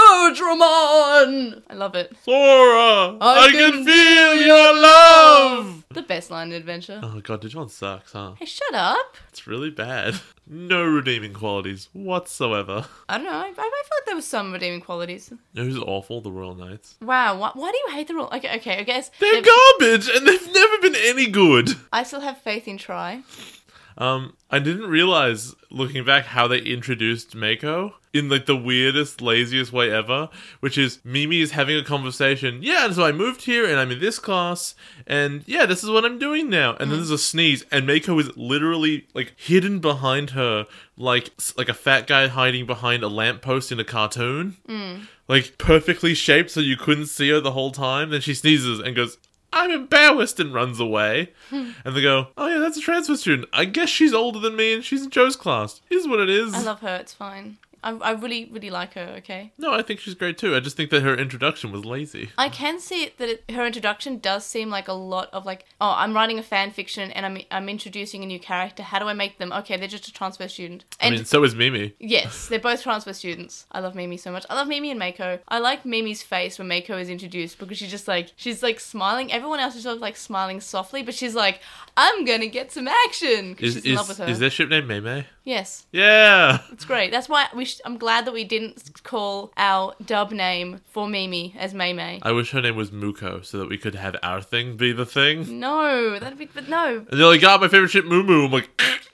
Bergermon. I love it. Sora, I, I can, can feel your love. The best line in Adventure. Oh god, Digimon sucks, huh? Hey, shut up. It's really bad. No redeeming qualities whatsoever. I don't know. I, I feel like there was some redeeming qualities. You know who's awful? The Royal Knights. Wow. Why, why do you hate the rule? Okay, okay. I guess They're they've- garbage, and they've never been any good. I still have faith in Try. Um, I didn't realize, looking back, how they introduced Mako in like the weirdest, laziest way ever, which is Mimi is having a conversation. Yeah, and so I moved here, and I'm in this class, and yeah, this is what I'm doing now. And then there's a sneeze, and Mako is literally like hidden behind her, like like a fat guy hiding behind a lamppost in a cartoon, like perfectly shaped so you couldn't see her the whole time. Then she sneezes and goes, I'm embarrassed, and runs away. And they go, oh yeah, that's a transfer student. I guess she's older than me and she's in Joe's class. Here's what it is. I love her. It's fine. I, I really, really like her, okay? No, I think she's great too. I just think that her introduction was lazy. I can see it that it, her introduction does seem like a lot of like, oh, I'm writing a fan fiction and I'm I'm introducing a new character. How do I make them? Okay, they're just a transfer student. I And mean, so is Mimi. yes, they're both transfer students. I love Mimi so much. I love Mimi and Mako. I like Mimi's face when Mako is introduced because she's just like, she's like smiling. Everyone else is sort of like smiling softly, but she's like, I'm gonna get some action because Is, she's in is, love with her. is their ship name Mei? Yes. Yeah! It's great. That's why we sh- I'm glad that we didn't call our dub name for Mimi as Mei Mei. I wish her name was Muko so that we could have our thing be the thing. No, that'd be, but no. And they're like, God, my favorite ship, Moo Moo. I'm like,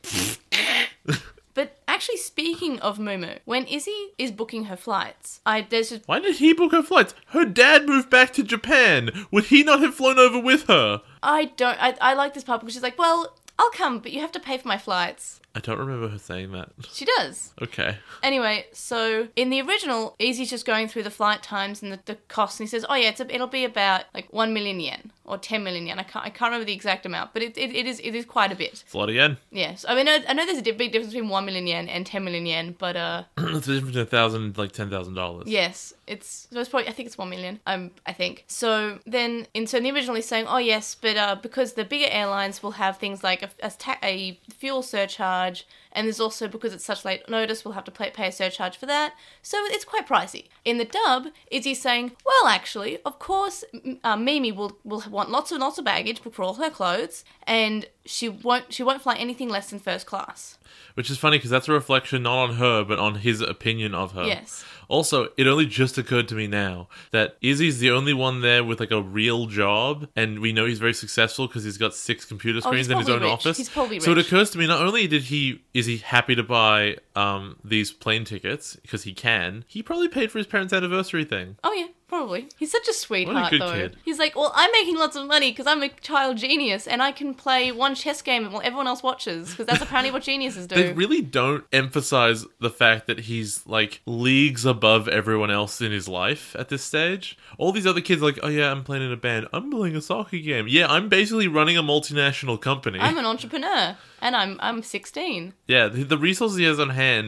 But actually, speaking of Mumu, when Izzy is booking her flights, I there's just why did he book her flights? Her dad moved back to Japan. Would he not have flown over with her? I don't I I like this part because she's like, well, I'll come, but you have to pay for my flights. I don't remember her saying that. She does. Okay. Anyway, so in the original, Izzy's just going through the flight times and the, the costs, and he says, "Oh yeah, it's a, it'll be about like one million yen or ten million yen. I can't I can't remember the exact amount, but it it, it is it is quite a bit." It's a lot of yen. Yes, I mean I, I know there's a di- big difference between one million yen and ten million yen, but uh, It's a difference between a thousand, like ten thousand dollars. yes, it's so it's probably I think it's one million. Um, I think so. Then in so in the original he's saying, "Oh yes, but uh, because the bigger airlines will have things like a a, ta- a fuel surcharge." And there's also, because it's such late notice, we'll have to pay, pay a surcharge for that. So it's quite pricey. In the dub, Izzy's saying, well, actually, of course, M- uh, Mimi will, will want lots and lots of baggage for all her clothes, and she won't she won't fly anything less than first class. Which is funny because that's a reflection not on her, but on his opinion of her. Yes. Also, it only just occurred to me now that Izzy's the only one there with like a real job, and we know he's very successful because he's got six computer Oh, screens he's in his own probably rich. office. He's probably So it rich. occurs to me, not only did he is he happy to buy um these plane tickets because he can, he probably paid for his parents' anniversary thing. Oh yeah, probably. He's such a sweetheart, good though. kid. He's like, well, I'm making lots of money because I'm a child genius, and I can play one chess game while everyone else watches, because that's apparently what geniuses do. They really don't emphasize the fact that he's like leagues above everyone else in his life at this stage. All these other kids are like, oh yeah, I'm playing in a band. I'm playing a soccer game. Yeah, I'm basically running a multinational company. I'm an entrepreneur, and I'm I'm sixteen. Yeah, the, the resources he has on hand,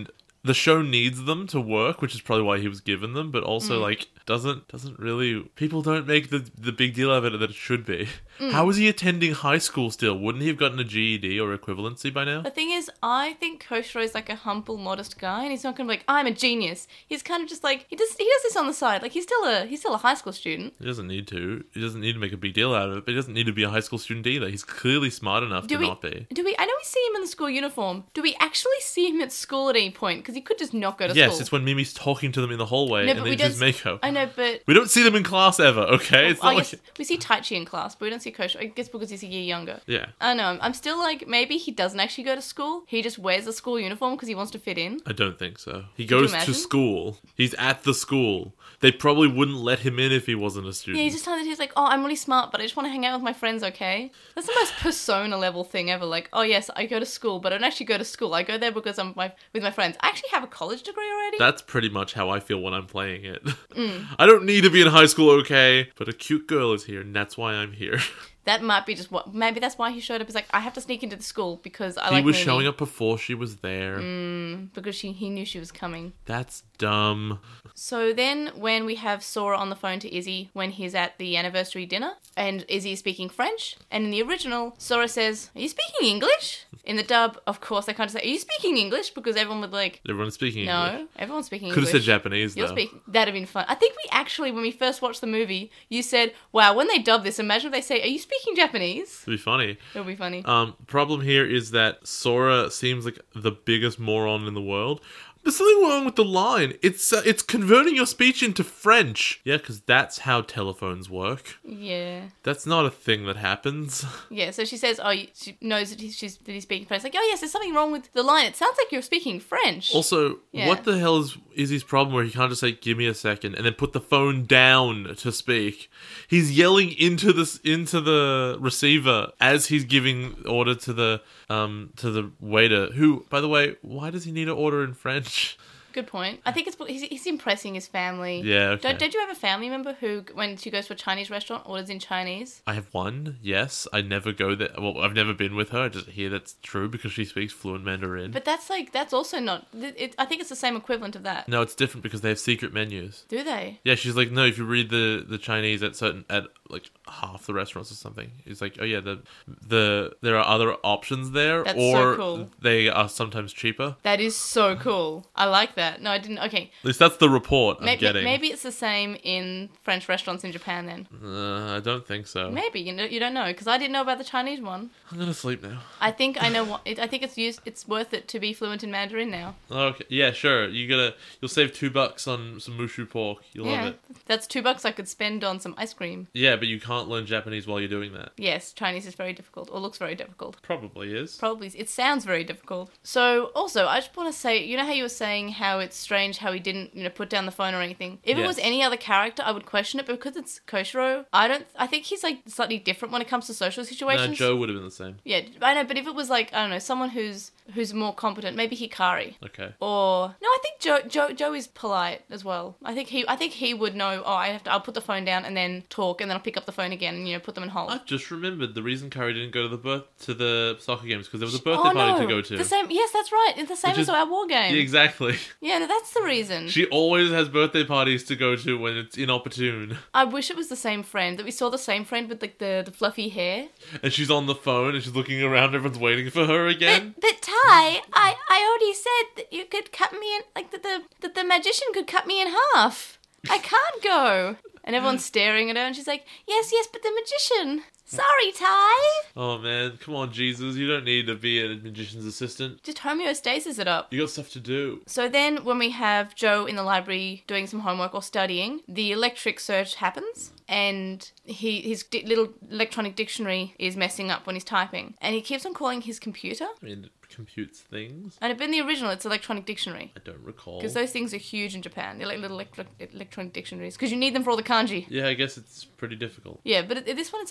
the show needs them to work, which is probably why he was given them, but also Mm. like doesn't doesn't really people don't make the the big deal of it that it should be. Mm. How is he attending high school still? Wouldn't he have gotten a G E D or equivalency by now? The thing is, I think Koshiro is like a humble, modest guy, and he's not gonna be like, I'm a genius. He's kind of just like he does. He does this on the side. Like he's still a he's still a high school student. He doesn't need to. He doesn't need to make a big deal out of it, but he doesn't need to be a high school student either. He's clearly smart enough Do to we? not be. Do we? I know we see him in the school uniform. Do we actually see him at school at any point? Because he could just not go to Yes, school. it's when Mimi's talking to them in the hallway No, and but then we don't. just Mako. I know, but We don't see them in class ever, okay? It's I not guess like... we see Taichi in class, but we don't see Koshiro. I guess because he's a year younger. Yeah. I don't know. I'm still like, maybe he doesn't actually go to school. He just wears the school uniform because he wants to fit in. I don't think so. He you goes to imagine? school. He's at the school. They probably wouldn't let him in if he wasn't a student. Yeah, he's just telling that he's like, oh, I'm really smart, but I just want to hang out with my friends, okay? That's the most persona level thing ever. Like, oh yes, I go to school, but I don't actually go to school. I go there because I'm my, with my friends. I actually have a college degree already. That's pretty much how I feel when I'm playing it. Mm. I don't need to be in high school, okay? But a cute girl is here, and that's why I'm here. That might be just what. Maybe that's why he showed up. He's like, I have to sneak into the school because I he like was Mimi. showing up before she was there. Mm, because she he knew she was coming. That's dumb. So then, when we have Sora on the phone to Izzy when he's at the anniversary dinner, and Izzy is speaking French, and in the original, Sora says, "Are you speaking English?" In the dub, of course, they can't just say, "Are you speaking English?" Because everyone would like, Everyone's speaking no, English. everyone's speaking Could have English. said Japanese, You're though. speaking. That'd have been fun. I think we actually, when we first watched the movie, you said, "Wow, when they dub this, imagine if they say, are you speaking Japanese?" It'd be funny. It'll be funny. Um, problem here is that Sora seems like the biggest moron in the world. There's something wrong with the line. It's uh, it's converting your speech into French. Yeah, because that's how telephones work. Yeah. That's not a thing that happens. Yeah, so she says, oh, you- she knows that he's, she's, that he's speaking French. Like, oh, yes, there's something wrong with the line. It sounds like you're speaking French. Also, Yeah. what the hell is Izzy's problem where he can't just say, give me a second, and then put the phone down to speak? He's yelling into this into the receiver as he's giving order to the um to the waiter, who, by the way, why does he need to order in French? Good point. I think it's he's, he's impressing his family. Yeah, okay. Don't, don't you have a family member who, when she goes to a Chinese restaurant, orders in Chinese? I have one, yes. I never go there. Well, I've never been with her. I just hear that's true because she speaks fluent Mandarin. But that's like, that's also not, it, it, I think it's the same equivalent of that. No, it's different because they have secret menus. Do they? Yeah, she's like, no, if you read the, the Chinese at certain, at like half the restaurants or something, it's like, oh yeah, the the there are other options there, That's or so cool. they are sometimes cheaper. That is so cool. I like that. No, I didn't. Okay. At least that's the report I'm Maybe, getting. maybe it's the same in French restaurants in Japan then. Uh, I don't think so. Maybe. You know, you don't know, because I didn't know about the Chinese one. I'm gonna sleep now. I think I know what, it, I think it's used, it's worth it to be fluent in Mandarin now. Okay, yeah, sure. You gotta, you'll save two bucks on some mushu pork. You'll Yeah. love it. That's two bucks I could spend on some ice cream. Yeah, but you can't learn Japanese while you're doing that. Yes, Chinese is very difficult, or looks very difficult. Probably is. Probably, it sounds very difficult. So, also, I just want to say, you know how you were saying how it's strange how he didn't, you know, put down the phone or anything? If it was Yes. any other character, I would question it, but because it's Koshiro, I don't, I think he's, like, slightly different when it comes to social No, situations. Joe would have been the same. Yeah, I know, but if it was, like, I don't know, someone who's who's more competent, maybe Hikari. Okay. Or no, I think Joe Joe Joe is polite as well. I think he I think he would know. Oh, I have to. I'll put the phone down and then talk, and then I'll pick up the phone again and you know put them in hold. I've just remembered the reason Carrie didn't go to the birth to the soccer games because there was a birthday oh party no, to go to. the same. Yes, that's right. It's the same Which as is- our war game. Yeah, exactly. Yeah, no, that's the reason. She always has birthday parties to go to when it's inopportune. I wish it was the same friend that we saw. The same friend with like the, the fluffy hair. And she's on the phone and she's looking around, everyone's waiting for her again. But, but Ty, I I already said that you could cut me in, like that the that the magician could cut me in half. I can't go. And everyone's staring at her, and she's like, "Yes, yes, but the magician. Sorry, Ty. Oh man, come on, Jesus. You don't need to be a magician's assistant. Just homeostasis it up." You got stuff to do. So then, when we have Joe in the library doing some homework or studying, the electric surge happens, and he his di- little electronic dictionary is messing up when he's typing, and he keeps on calling his computer. I mean, it computes things. And in the original, it's electronic dictionary. I don't recall. Because those things are huge in Japan. They're like little electro- electronic dictionaries. Because you need them for all the kanji. Yeah, I guess it's pretty difficult. Yeah, but it, this one, it's like a computer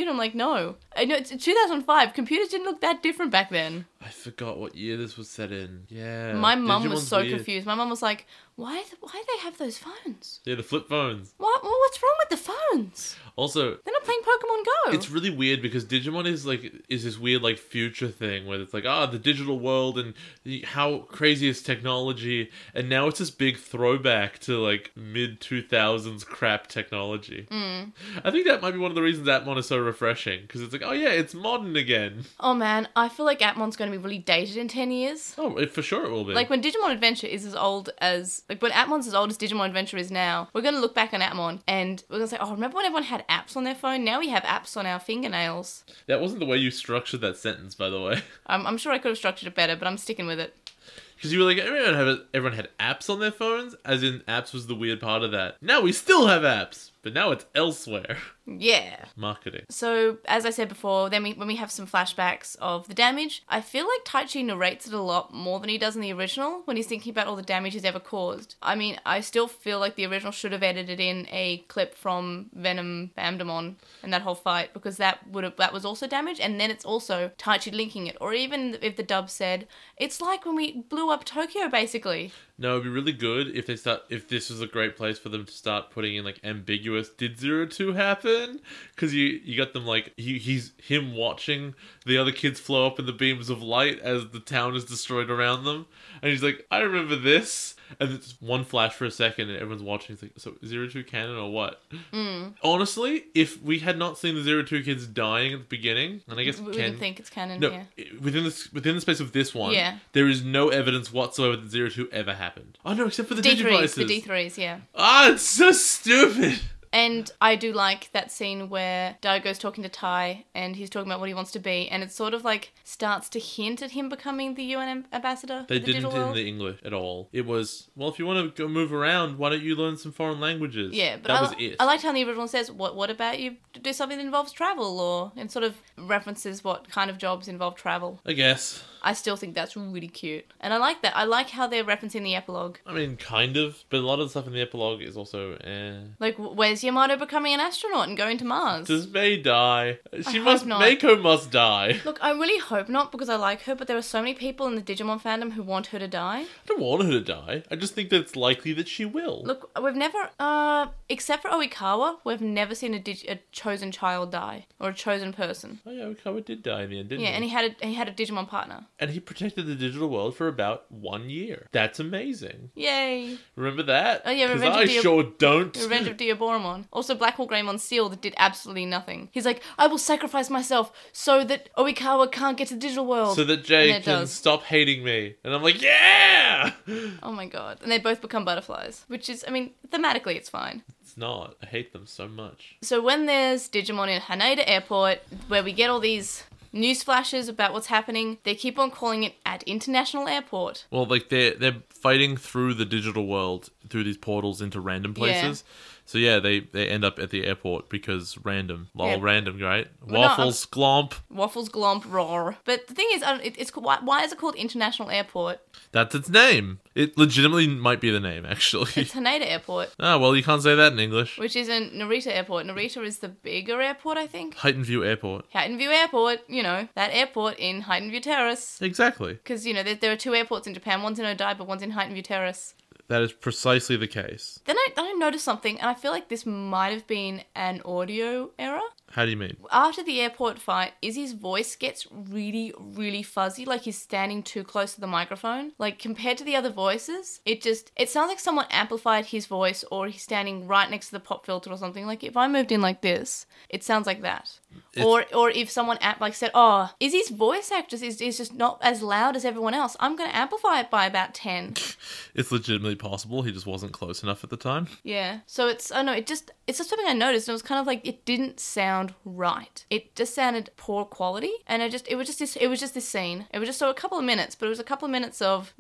computer? I'm like, no. I know it's two thousand five. Computers didn't look that different back then. I forgot what year this was set in. Yeah. My mum was Digimon's so weird. confused. My mum was like, why th- why do they have those phones? Yeah, the flip phones. What what's wrong with the phones? Also, They're not playing Pokemon Go. it's really weird because Digimon is like is this weird like future thing where it's like ah the digital world and the, how crazy is technology, and now it's this big throwback to like mid two thousands crap technology. Mm. I think that might be one of the reasons Atmon is so refreshing, because it's like oh yeah, it's modern again. Oh man, I feel like Atmon's going to be really dated in ten years. Oh, it, for sure it will be. Like when Digimon Adventure is as old as, like when Atmon's as old as Digimon Adventure is now, we're going to look back on Atmon and we're going to say, oh, remember when everyone had apps on their phone? Now we have apps on our fingernails. That wasn't the way you structured that sentence, by the way. I'm, I'm sure I could have structured it better, but I'm sticking with it. Because you were like, everyone had, everyone had apps on their phones, as in apps was the weird part of that. Now we still have apps, but now it's elsewhere. Yeah. Marketing. So, as I said before, then we, when we have some flashbacks of the damage, I feel like Taichi narrates it a lot more than he does in the original when he's thinking about all the damage he's ever caused. I mean, I still feel like the original should have edited in a clip from Venom Bamdemon and that whole fight, because that would have that was also damage, and then it's also Taichi linking it. Or even if the dub said, it's like when we blew up Tokyo, basically. No, it'd be really good if they start. If this was a great place for them to start putting in like ambiguous. Did Zero Two happen? Because you you got them like he he's him watching the other kids flow up in the beams of light as the town is destroyed around them, and he's like, I remember this. And it's one flash for a second, and everyone's watching. It's like, so Zero Two canon or what? Mm. Honestly, if we had not seen the Zero Two kids dying at the beginning, and I guess We Ken, didn't think it's canon, no, yeah. within the within the space of this one, Yeah. there is no evidence whatsoever that Zero Two ever happened. Oh no, except for the D threes, Digivices. the D threes, yeah. Ah, it's so stupid. And I do like that scene where Daigo's talking to Tai and he's talking about what he wants to be, and it sort of like starts to hint at him becoming the U N ambassador. They for the didn't digital in world. the English at all. It was, well, if you want to go move around, why don't you learn some foreign languages? Yeah, but that I, was it. I liked how the original says, "What? What about you do something that involves travel?" or and sort of references what kind of jobs involve travel. I guess. I still think that's really cute, and I like that. I like how they're referencing the epilogue. I mean, kind of, but a lot of the stuff in the epilogue is also, eh. Like, where's Yamato becoming an astronaut and going to Mars? Does May die? She hope must. not. Mako must die. Look, I really hope not, because I like her, but there are so many people in the Digimon fandom who want her to die. I don't want her to die. I just think that it's likely that she will. Look, we've never, uh, except for Oikawa, we've never seen a, dig- a chosen child die, or a chosen person. Oh yeah, Okawa did die in the end, didn't Yeah, he? and he had a, he had a Digimon partner. And he protected the digital world for about one year. That's amazing. Yay! Remember that? Oh, yeah, 'Cause Revenge of I Dia- sure don't. Revenge of Diaboromon. Also, Black Hole Greymon Seal that did absolutely nothing. He's like, I will sacrifice myself so that Oikawa can't get to the digital world. So that Jay And it can does. stop hating me. And I'm like, yeah! Oh my god. And they both become butterflies. Which is, I mean, thematically it's fine. It's not. I hate them so much. So when there's Digimon in Haneda Airport, where we get all these news flashes about what's happening, they keep on calling it at International Airport. Well, like, they're, they're fighting through the digital world, through these portals into random places. So yeah, they, they end up at the airport because random. Lol, Yeah. random, right? Well, no, Waffles, glomp. Waffles, glomp, roar. But the thing is, I don't- it, it's why, why is it called International Airport? That's its name. It legitimately might be the name, actually. It's Haneda Airport, Ah, well, you can't say that in English. which is in Narita Airport. Narita is the bigger airport, I think. Heightened View Airport. Heightened View Airport, you know, that airport in Heightened View Terrace. Exactly. Because, you know, there, there are two airports in Japan. One's in Odaiba, one's in Heightened View Terrace. That is precisely the case. Then I, then I noticed something, and I feel like this might have been an audio error. How do you mean? After the airport fight, Izzy's voice gets really, really fuzzy, like he's standing too close to the microphone. Like, compared to the other voices, it just, it sounds like someone amplified his voice, or he's standing right next to the pop filter or something. Like, if I moved in like this, it sounds like that. It's- Or or if someone amp- like said, oh, Izzy's voice actress is, is just not as loud as everyone else, I'm going to amplify it by about ten. It's legitimately possible. He just wasn't close enough at the time. Yeah. So it's, I don't know, it just, it's just something I noticed. And it was kind of like, it didn't sound right. It just sounded poor quality. And it just, it was just this, it was just this scene. It was just so a couple of minutes, but it was a couple of minutes of this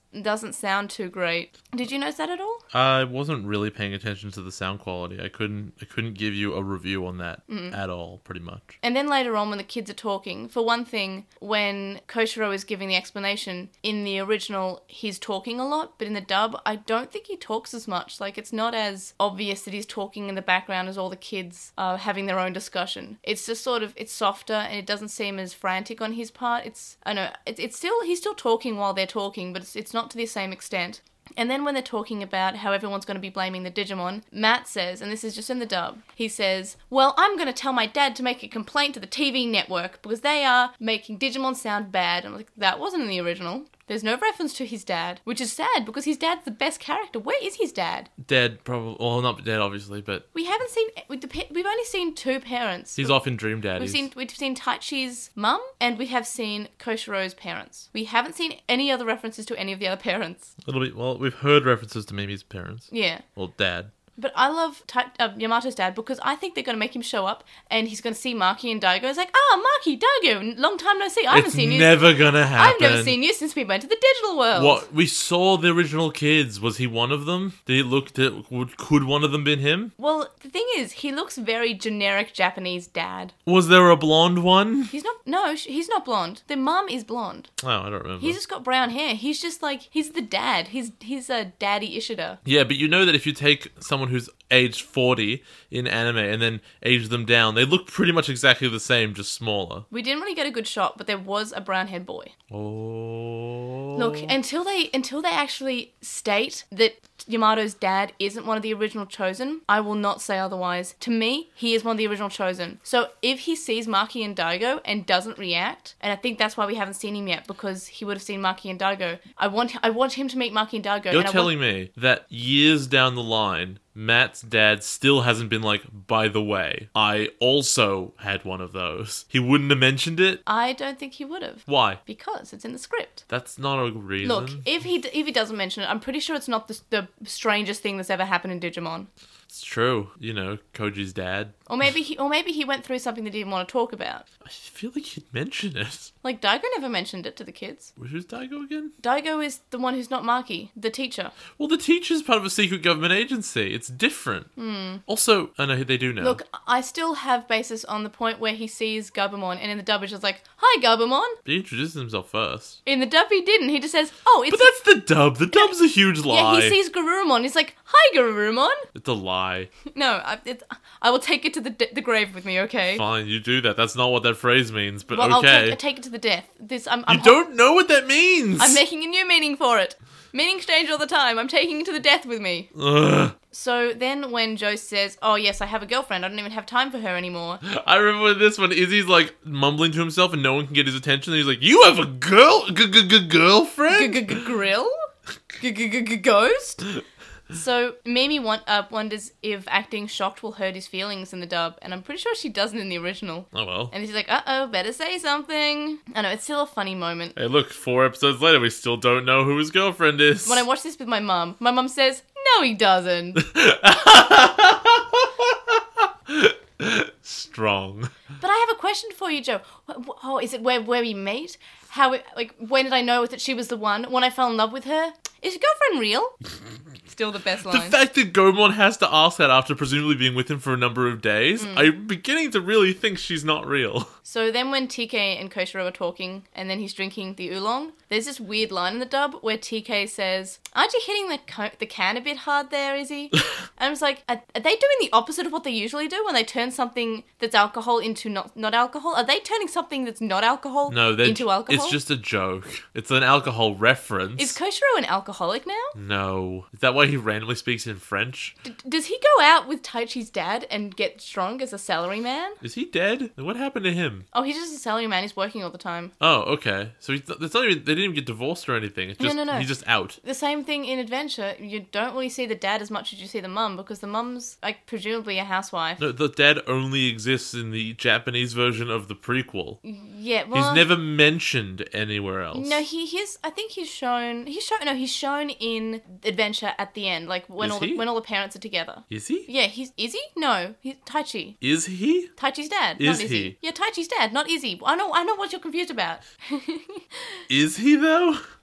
doesn't sound too great. Did you notice that at all? I wasn't really paying attention to the sound quality. I couldn't I couldn't give you a review on that mm. at all, pretty much. And then later on when the kids are talking, for one thing, when Koshiro is giving the explanation, in the original he's talking a lot, but in the dub I don't think he talks as much. Like, it's not as obvious that he's talking in the background as all the kids are having their own discussion. It's just sort of, it's softer and it doesn't seem as frantic on his part. It's, I know, it, it's still, he's still talking while they're talking, but it's, it's not to the same extent. And then when they're talking about how everyone's going to be blaming the Digimon, Matt says, and this is just in the dub, he says, well, I'm going to tell my dad to make a complaint to the T V network because they are making Digimon sound bad. I'm like, that wasn't in the original. There's no reference to his dad, which is sad because his dad's the best character. Where is his dad? Dead, probably. Well, not dead, obviously, but We haven't seen, we've only seen two parents. he's off in Dream Daddies. We've seen we've seen Taichi's mum and we have seen Koshiro's parents. We haven't seen any other references to any of the other parents. A little bit. Well, we've heard references to Mimi's parents. Yeah. Well, dad. But I love Ta- uh, Yamato's dad because I think they're going to make him show up and he's going to see Maki and Daigo. He's like, ah, Maki, Daigo, long time no see. I haven't it's seen you. It's never going to happen. I've never seen you since we went to the digital world. What? We saw the original kids. Was he one of them? Did it look, did, would, could one of them been him? Well, the thing is, he looks very generic Japanese dad. Was there a blonde one? He's not, no, sh- he's not blonde. The mum is blonde. Oh, I don't remember. He's just got brown hair. He's just like, he's the dad. He's, he's a daddy Ishida. Yeah, but you know that if you take someone who's aged forty in anime and then age them down, they look pretty much exactly the same, just smaller. We didn't really get a good shot, but there was a brown-haired boy. Oh. Look, until they until they actually state that Yamato's dad isn't one of the original Chosen, I will not say otherwise. To me, he is one of the original Chosen. So if he sees Maki and Daigo and doesn't react, and I think that's why we haven't seen him yet, because he would have seen Maki and Daigo, I want I want him to meet Maki and Daigo. You're and telling want- me that years down the line, Matt's dad still hasn't been like, by the way, I also had one of those. He wouldn't have mentioned it? I don't think he would have. Why? Because it's in the script. That's not a reason. Look, if he if he doesn't mention it, I'm pretty sure it's not the, the strangest thing that's ever happened in Digimon. It's true. You know, Koji's dad. Or maybe he or maybe he went through something that he didn't want to talk about. I feel like he'd mention it. Like, Daigo never mentioned it to the kids. Who's Daigo again? Daigo is the one who's not Maki, the teacher. Well, the teacher's part of a secret government agency. It's different. Hmm. Also, I know they do know. Look, I still have basis on the point where he sees Gabumon, and in the dub it's just like, hi, Gabumon. He introduces himself first. In the dub he didn't. He just says, oh, it's... But that's the dub. The dub's a huge lie. Yeah, he sees Garurumon. He's like, hi, Garurumon. It's a lie. No, I, it's, I will take it to the the grave with me, okay? Fine, you do that. That's not what that phrase means, but Well, okay. I'll take, take it to the death. This, I'm, I'm you don't know what that means! I'm making a new meaning for it. Meanings change all the time. I'm taking it to the death with me. Ugh. So then when Joe says, oh yes, I have a girlfriend, I don't even have time for her anymore. I remember this when Izzy's like mumbling to himself and no one can get his attention. And he's like, you have a girl, girlfriend? Grill? Ghost? So Mimi want, uh, wonders if acting shocked will hurt his feelings in the dub, and I'm pretty sure she doesn't in the original. Oh well. And he's like, uh-oh, better say something. I know, it's still a funny moment. Hey look, four episodes later we still don't know who his girlfriend is. When I watched this with my mum, my mum says, no he doesn't. Strong. But I have a question for you, Joe. Oh, is it where where we meet? How, it, like, when did I know that she was the one? When I fell in love with her? Is your girlfriend real? Still the best line. The fact that Gomon has to ask that after presumably being with him for a number of days, mm. I'm beginning to really think she's not real. So then when T K and Koshiro are talking, and then he's drinking the oolong, there's this weird line in the dub where T K says, aren't you hitting the, co- the can a bit hard there, Izzy? And I was like, are, are they doing the opposite of what they usually do when they turn something that's alcohol into not, not alcohol? Are they turning something that's not alcohol no, into alcohol? It's just a joke. It's an alcohol reference. Is Koshiro an alcoholic now? No. Is that why he randomly speaks in French? D- does he go out with Taichi's dad and get strong as a salaryman? Is he dead? What happened to him? Oh, he's just a salaryman. He's working all the time. Oh, okay. So he's, it's not even, they didn't even get divorced or anything. It's just, no, no, no. He's just out. The same thing in Adventure. You don't really see the dad as much as you see the mum, because the mum's, like, presumably a housewife. No, the dad only exists in the Japanese version of the prequel. Yeah, well... He's never mentioned anywhere else. No, he he's. I think he's shown... He's shown... No, he's shown in Adventure at the end, like, when Is all he? the, when all the parents are together. Is he? Yeah, he's... Is he? No, he's Taichi. Is he? Taichi's dad, Is not Izzy. he? Yeah, Taichi's dad, not Izzy. I know, I know what you're confused about. Is he, though?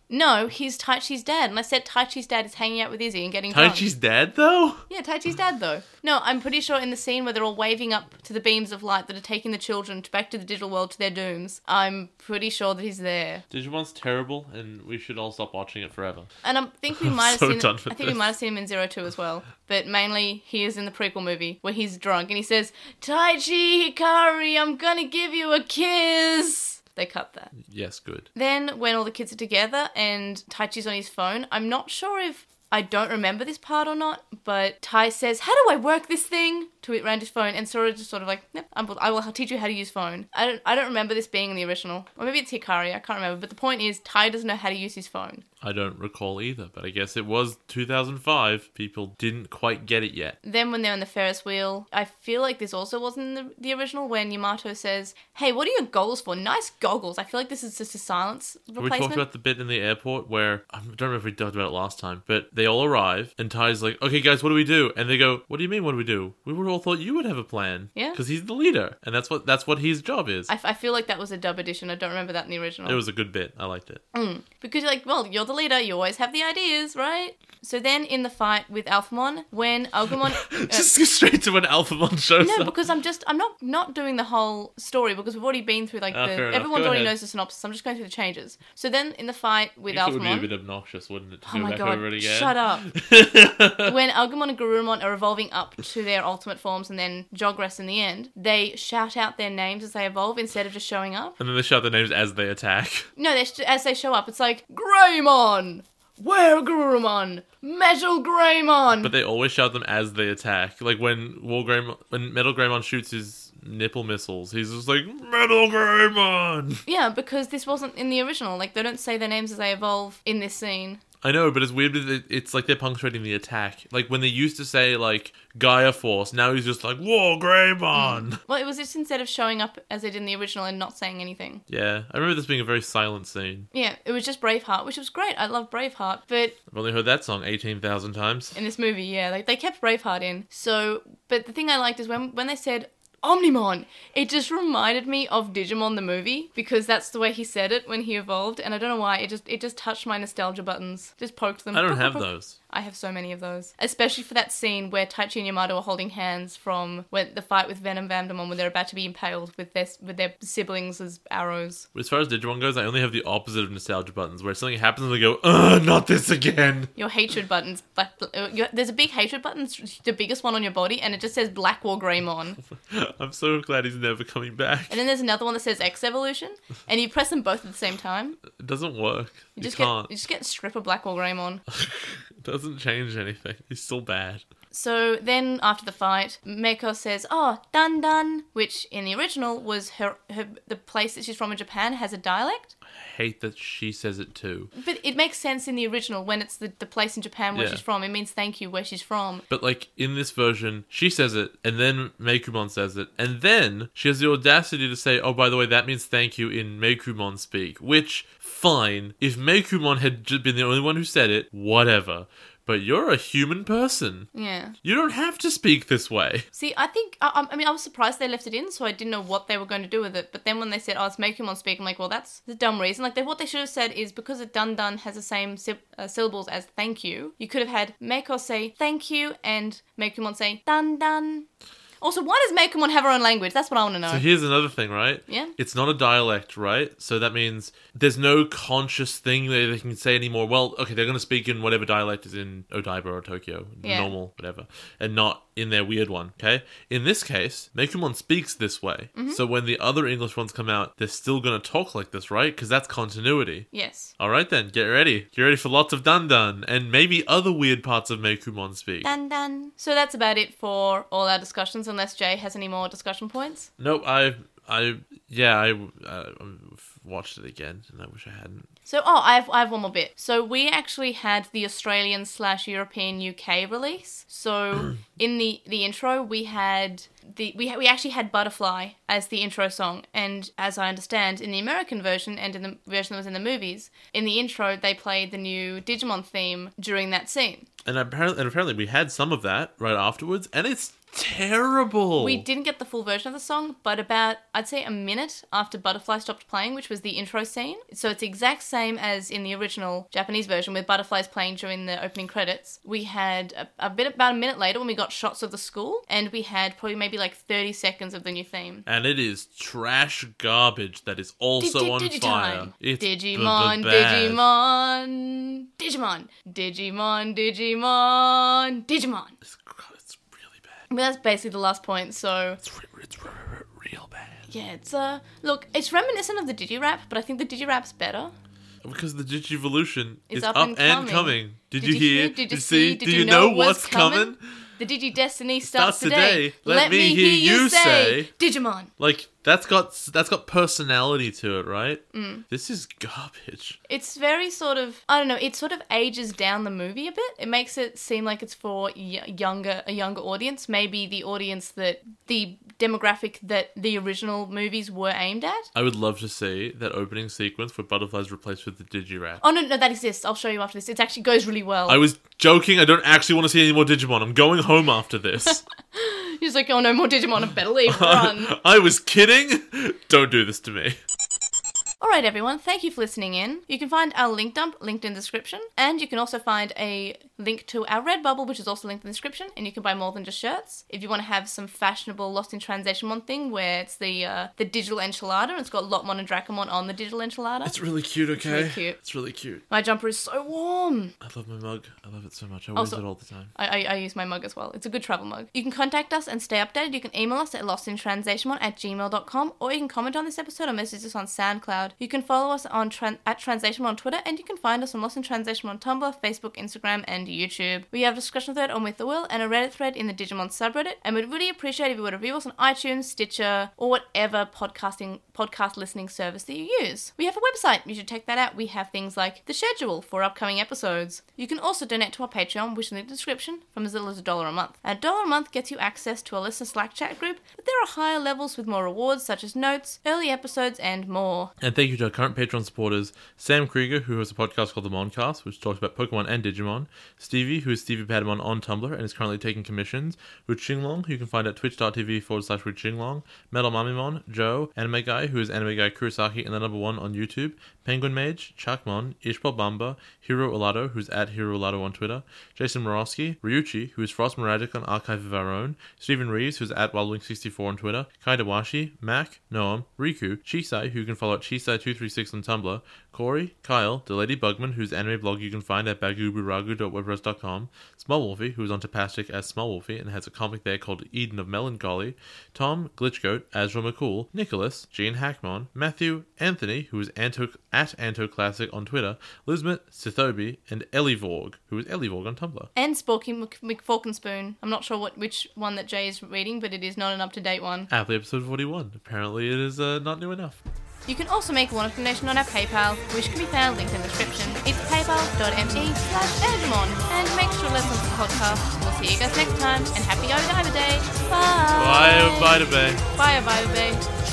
No, he's Taichi's dad. And I said Taichi's dad is hanging out with Izzy and getting Taichi's drunk. dad, though? Yeah, Taichi's dad, though. No, I'm pretty sure in the scene where they're all waving up to the beams of light that are taking the children to back to the digital world to their dooms, I'm pretty sure that he's there. Digimon's terrible, and we should all stop watching it forever. And I think we might have so seen. done I with think we this. might have seen him in Zero Two as well. But mainly, he is in the prequel movie where he's drunk and he says, "Taichi Hikari, I'm gonna give you a kiss." They cut that. Yes, good. Then, when all the kids are together and Taichi's on his phone, I'm not sure if I don't remember this part or not, but Tai says, "How do I work this thing?" to it around his phone, and Sora just sort of like, "Yep, I'm, I will teach you how to use phone." I don't, I don't remember this being in the original, or maybe it's Hikari. I can't remember. But the point is, Tai doesn't know how to use his phone. I don't recall either, but I guess it was two thousand five. People didn't quite get it yet. Then when they're on the Ferris wheel, I feel like this also wasn't in the, the original when Yamato says, "Hey, what are your goggles for? Nice goggles." I feel like this is just a silence replacement. We talked about the bit in the airport where, I don't remember if we talked about it last time, but they all arrive and Ty's like, "Okay guys, what do we do?" And they go, "What do you mean what do we do? We would all thought you would have a plan." Yeah. Because he's the leader, and that's what that's what his job is. I, f- I feel like that was a dub edition. I don't remember that in the original. It was a good bit. I liked it. Mm. Because you're like, well, you're the leader. You always have the ideas, right? So then in the fight with Alphamon, when Agumon... uh, Just go straight to when Alphamon shows no, up. because I'm just, I'm not not doing the whole story because we've already been through like Ah, the... fair enough. Everyone's Go already ahead. knows the synopsis. I'm just going through the changes. So then in the fight with I guess it would be a Alphamon... bit obnoxious, wouldn't it, to Oh go my back god, over it again? shut up. When Agumon and Garurumon are evolving up to their ultimate forms and then Jogress in the end, they shout out their names as they evolve instead of just showing up. And then they shout their names as they attack. No, they sh- as they show up, it's like, Greymon! Where Garurumon? Metal Greymon! But they always shout them as they attack. Like when War Greymon, when Metal Greymon shoots his nipple missiles, he's just like, "Metal Greymon!" Yeah, because this wasn't in the original. Like, they don't say their names as they evolve in this scene. I know, but it's weird that it- it's like they're punctuating the attack. Like when they used to say like Gaia Force, now he's just like, "War Greymon!" Well, it was just instead of showing up as they did in the original and not saying anything. Yeah, I remember this being a very silent scene. Yeah, it was just Braveheart, which was great. I love Braveheart. But I've only heard that song eighteen thousand times. in this movie, yeah, they, they kept Braveheart in. So, but the thing I liked is when, when they said Omnimon, it just reminded me of Digimon the movie because that's the way he said it when he evolved, and I don't know why, it just it just touched my nostalgia buttons. Just poked them. I don't Poke, have poke, poke. those. I have so many of those. Especially for that scene where Taichi and Yamato are holding hands from when the fight with Venom Vandemon when they're about to be impaled with their with their siblings as arrows. As far as Digimon goes, I only have the opposite of nostalgia buttons, where something happens and they go, "Ugh, not this again." Your hatred buttons, black, uh, your, there's a big hatred button, it's the biggest one on your body, and it just says Black War Greymon. I'm so glad he's never coming back. And then there's another one that says X Evolution, and you press them both at the same time. It doesn't work. You You, just can't. get you just get strip of Black War Greymon. It doesn't change anything. He's still bad. So then after the fight, Meiko says, "Oh, Dan Dan," which in the original was her, her the place that she's from in Japan has a dialect. I hate that she says it too. But it makes sense in the original when it's the, the place in Japan where Yeah. she's from. It means thank you where she's from. But like in this version, she says it, and then Meikumon says it, and then she has the audacity to say, "Oh, by the way, that means thank you in Meikumon speak." Which, fine, if Meikumon had just been the only one who said it, whatever. But you're a human person. Yeah. You don't have to speak this way. See, I think, I, I mean, I was surprised they left it in, so I didn't know what they were going to do with it. But then when they said, "Oh, it's Meikumon speak," I'm like, well, that's the dumb reason. Like, they, what they should have said is because it dun dun has the same sy- uh, syllables as thank you, you could have had Meiko say thank you and Meikumon say dun dun. Also, why does Meikumon have her own language? That's what I want to know. So here's another thing, right? Yeah. It's not a dialect, right? So that means there's no conscious thing that they can say anymore. Well, okay, they're going to speak in whatever dialect is in Odaiba or Tokyo, Yeah. normal, whatever, and not in their weird one, okay? In this case, Meikumon speaks this way. Mm-hmm. So when the other English ones come out, they're still going to talk like this, right? Because that's continuity. Yes. All right then, get ready. Get ready for lots of dun dun and maybe other weird parts of Meikumon speak. Dun dun. So that's about it for all our discussions, unless Jay has any more discussion points. Nope, I, I, yeah, I uh, watched it again, and I wish I hadn't. So, oh, I have, I have one more bit. So we actually had the Australian slash European U K release. So in the, the intro, we had the we ha- we actually had Butterfly as the intro song, and as I understand, in the American version and in the version that was in the movies, in the intro they played the new Digimon theme during that scene. And apparently, and apparently we had some of that right afterwards, and it's terrible. We didn't get the full version of the song, but about, I'd say, a minute after Butterfly stopped playing, which was the intro scene. So it's the exact same as in the original Japanese version with Butterflies playing during the opening credits. We had a, a bit about a minute later when we got shots of the school, and we had probably maybe like thirty seconds of the new theme. And it is trash garbage that is also on fire. It's Digimon, b- b- bad. Digimon, Digimon, Digimon, Digimon, Digimon. It's, it's really bad. But that's basically the last point, so... It's, re- it's re- re- real bad. Yeah, it's, uh... Look, it's reminiscent of the Digirap, but I think the Digirap's better. Because the Digivolution It's is up up, and and coming. coming. Did, Did you you hear? hear? Did you see? Did you know what's coming? The Digi Destiny starts, Starts today. today. Let me hear you say. Digimon. Like, that's got that's got personality to it, right? Mm. This is garbage. It's very sort of, I don't know, it sort of ages down the movie a bit. It makes it seem like it's for y- younger a younger audience, maybe the audience that, the demographic that the original movies were aimed at. I would love to see that opening sequence where Butterfly's replaced with the Digirap. Oh, no, no, that exists. I'll show you after this. It actually goes really well. I was joking. I don't actually want to see any more Digimon. I'm going home after this. He's like, oh, no more Digimon. I better leave. Run. I was kidding. Don't do this to me. Alright everyone, thank you for listening in. You can find our link dump linked in the description, and you can also find a link to our Redbubble, which is also linked in the description, and you can buy more than just shirts. If you want to have some fashionable Lost in Translation Mon thing, where it's the uh, the digital enchilada, and it's got Lotmon and Dracomon on the digital enchilada. It's really cute, okay? really cute. It's really cute. My jumper is so warm. I love my mug. I love it so much. I wear Also- it all the time. I, I, I use my mug as well. It's a good travel mug. You can contact us and stay updated. You can email us at lostintranslationmon at gmail dot com, or you can comment on this episode or message us on SoundCloud. You can follow us on tran- at Translationmon on Twitter, and you can find us on Lost in Translation on Tumblr, Facebook, Instagram, and YouTube. We have a discussion thread on With the Will and a Reddit thread in the Digimon subreddit, and we'd really appreciate if you would review us on iTunes, Stitcher, or whatever podcasting podcast listening service that you use. We have a website. You should check that out. We have things like the schedule for upcoming episodes. You can also donate to our Patreon, which is in the description, from as little as a dollar a month. A dollar a month gets you access to a listener Slack chat group, but there are higher levels with more rewards such as notes, early episodes, and more. And thank you to our current Patreon supporters, Sam Krieger, who has a podcast called The Moncast, which talks about Pokemon and Digimon, Stevie, who is Stevie Padamon on Tumblr and is currently taking commissions, Ruchinglong, who you can find at twitch.tv forward slash Ruchinglong, Metal Mamimon, Joe, Anime Guy, who is Anime Guy Kurosaki and the number one on YouTube, Penguin Mage, Chakmon, Ishbal Bamba, Hiro Olado, who's at Hiro Olado on Twitter, Jason Morosky, Ryuchi, who is Frost Moragic on Archive of Our Own, Stephen Reeves, who's at Wildwing sixty-four on Twitter, Kaidawashi, Mac, Noam, Riku, Chisai, who you can follow at Chisai two three six on Tumblr, Corey, Kyle, the Lady Bugman, whose anime blog you can find at baguburagu dot wordpress dot com, Smallwolfie, who is on Tapastic as Smallwolfie and has a comic there called Eden of Melancholy, Tom, Glitchgoat, Azra McCool, Nicholas, Gene Hackmon, Matthew, Anthony, who is Anto- at AntoClassic on Twitter, Lismet, Sithobi, and Ellivorg, who is Ellivorg on Tumblr. And Sporky Mc- McForkenspoon. I'm not sure what which one that Jay is reading, but it is not an up-to-date one. Aptly episode forty-one. Apparently it is uh, not new enough. You can also make a one-off donation on our PayPal, which can be found linked in the description. It's paypal.me slash Edgemon. And make sure to listen to the podcast. We'll see you guys next time, and happy Odaiba Day. Bye! Bye, bye, bye. Bye, Odaiba Day.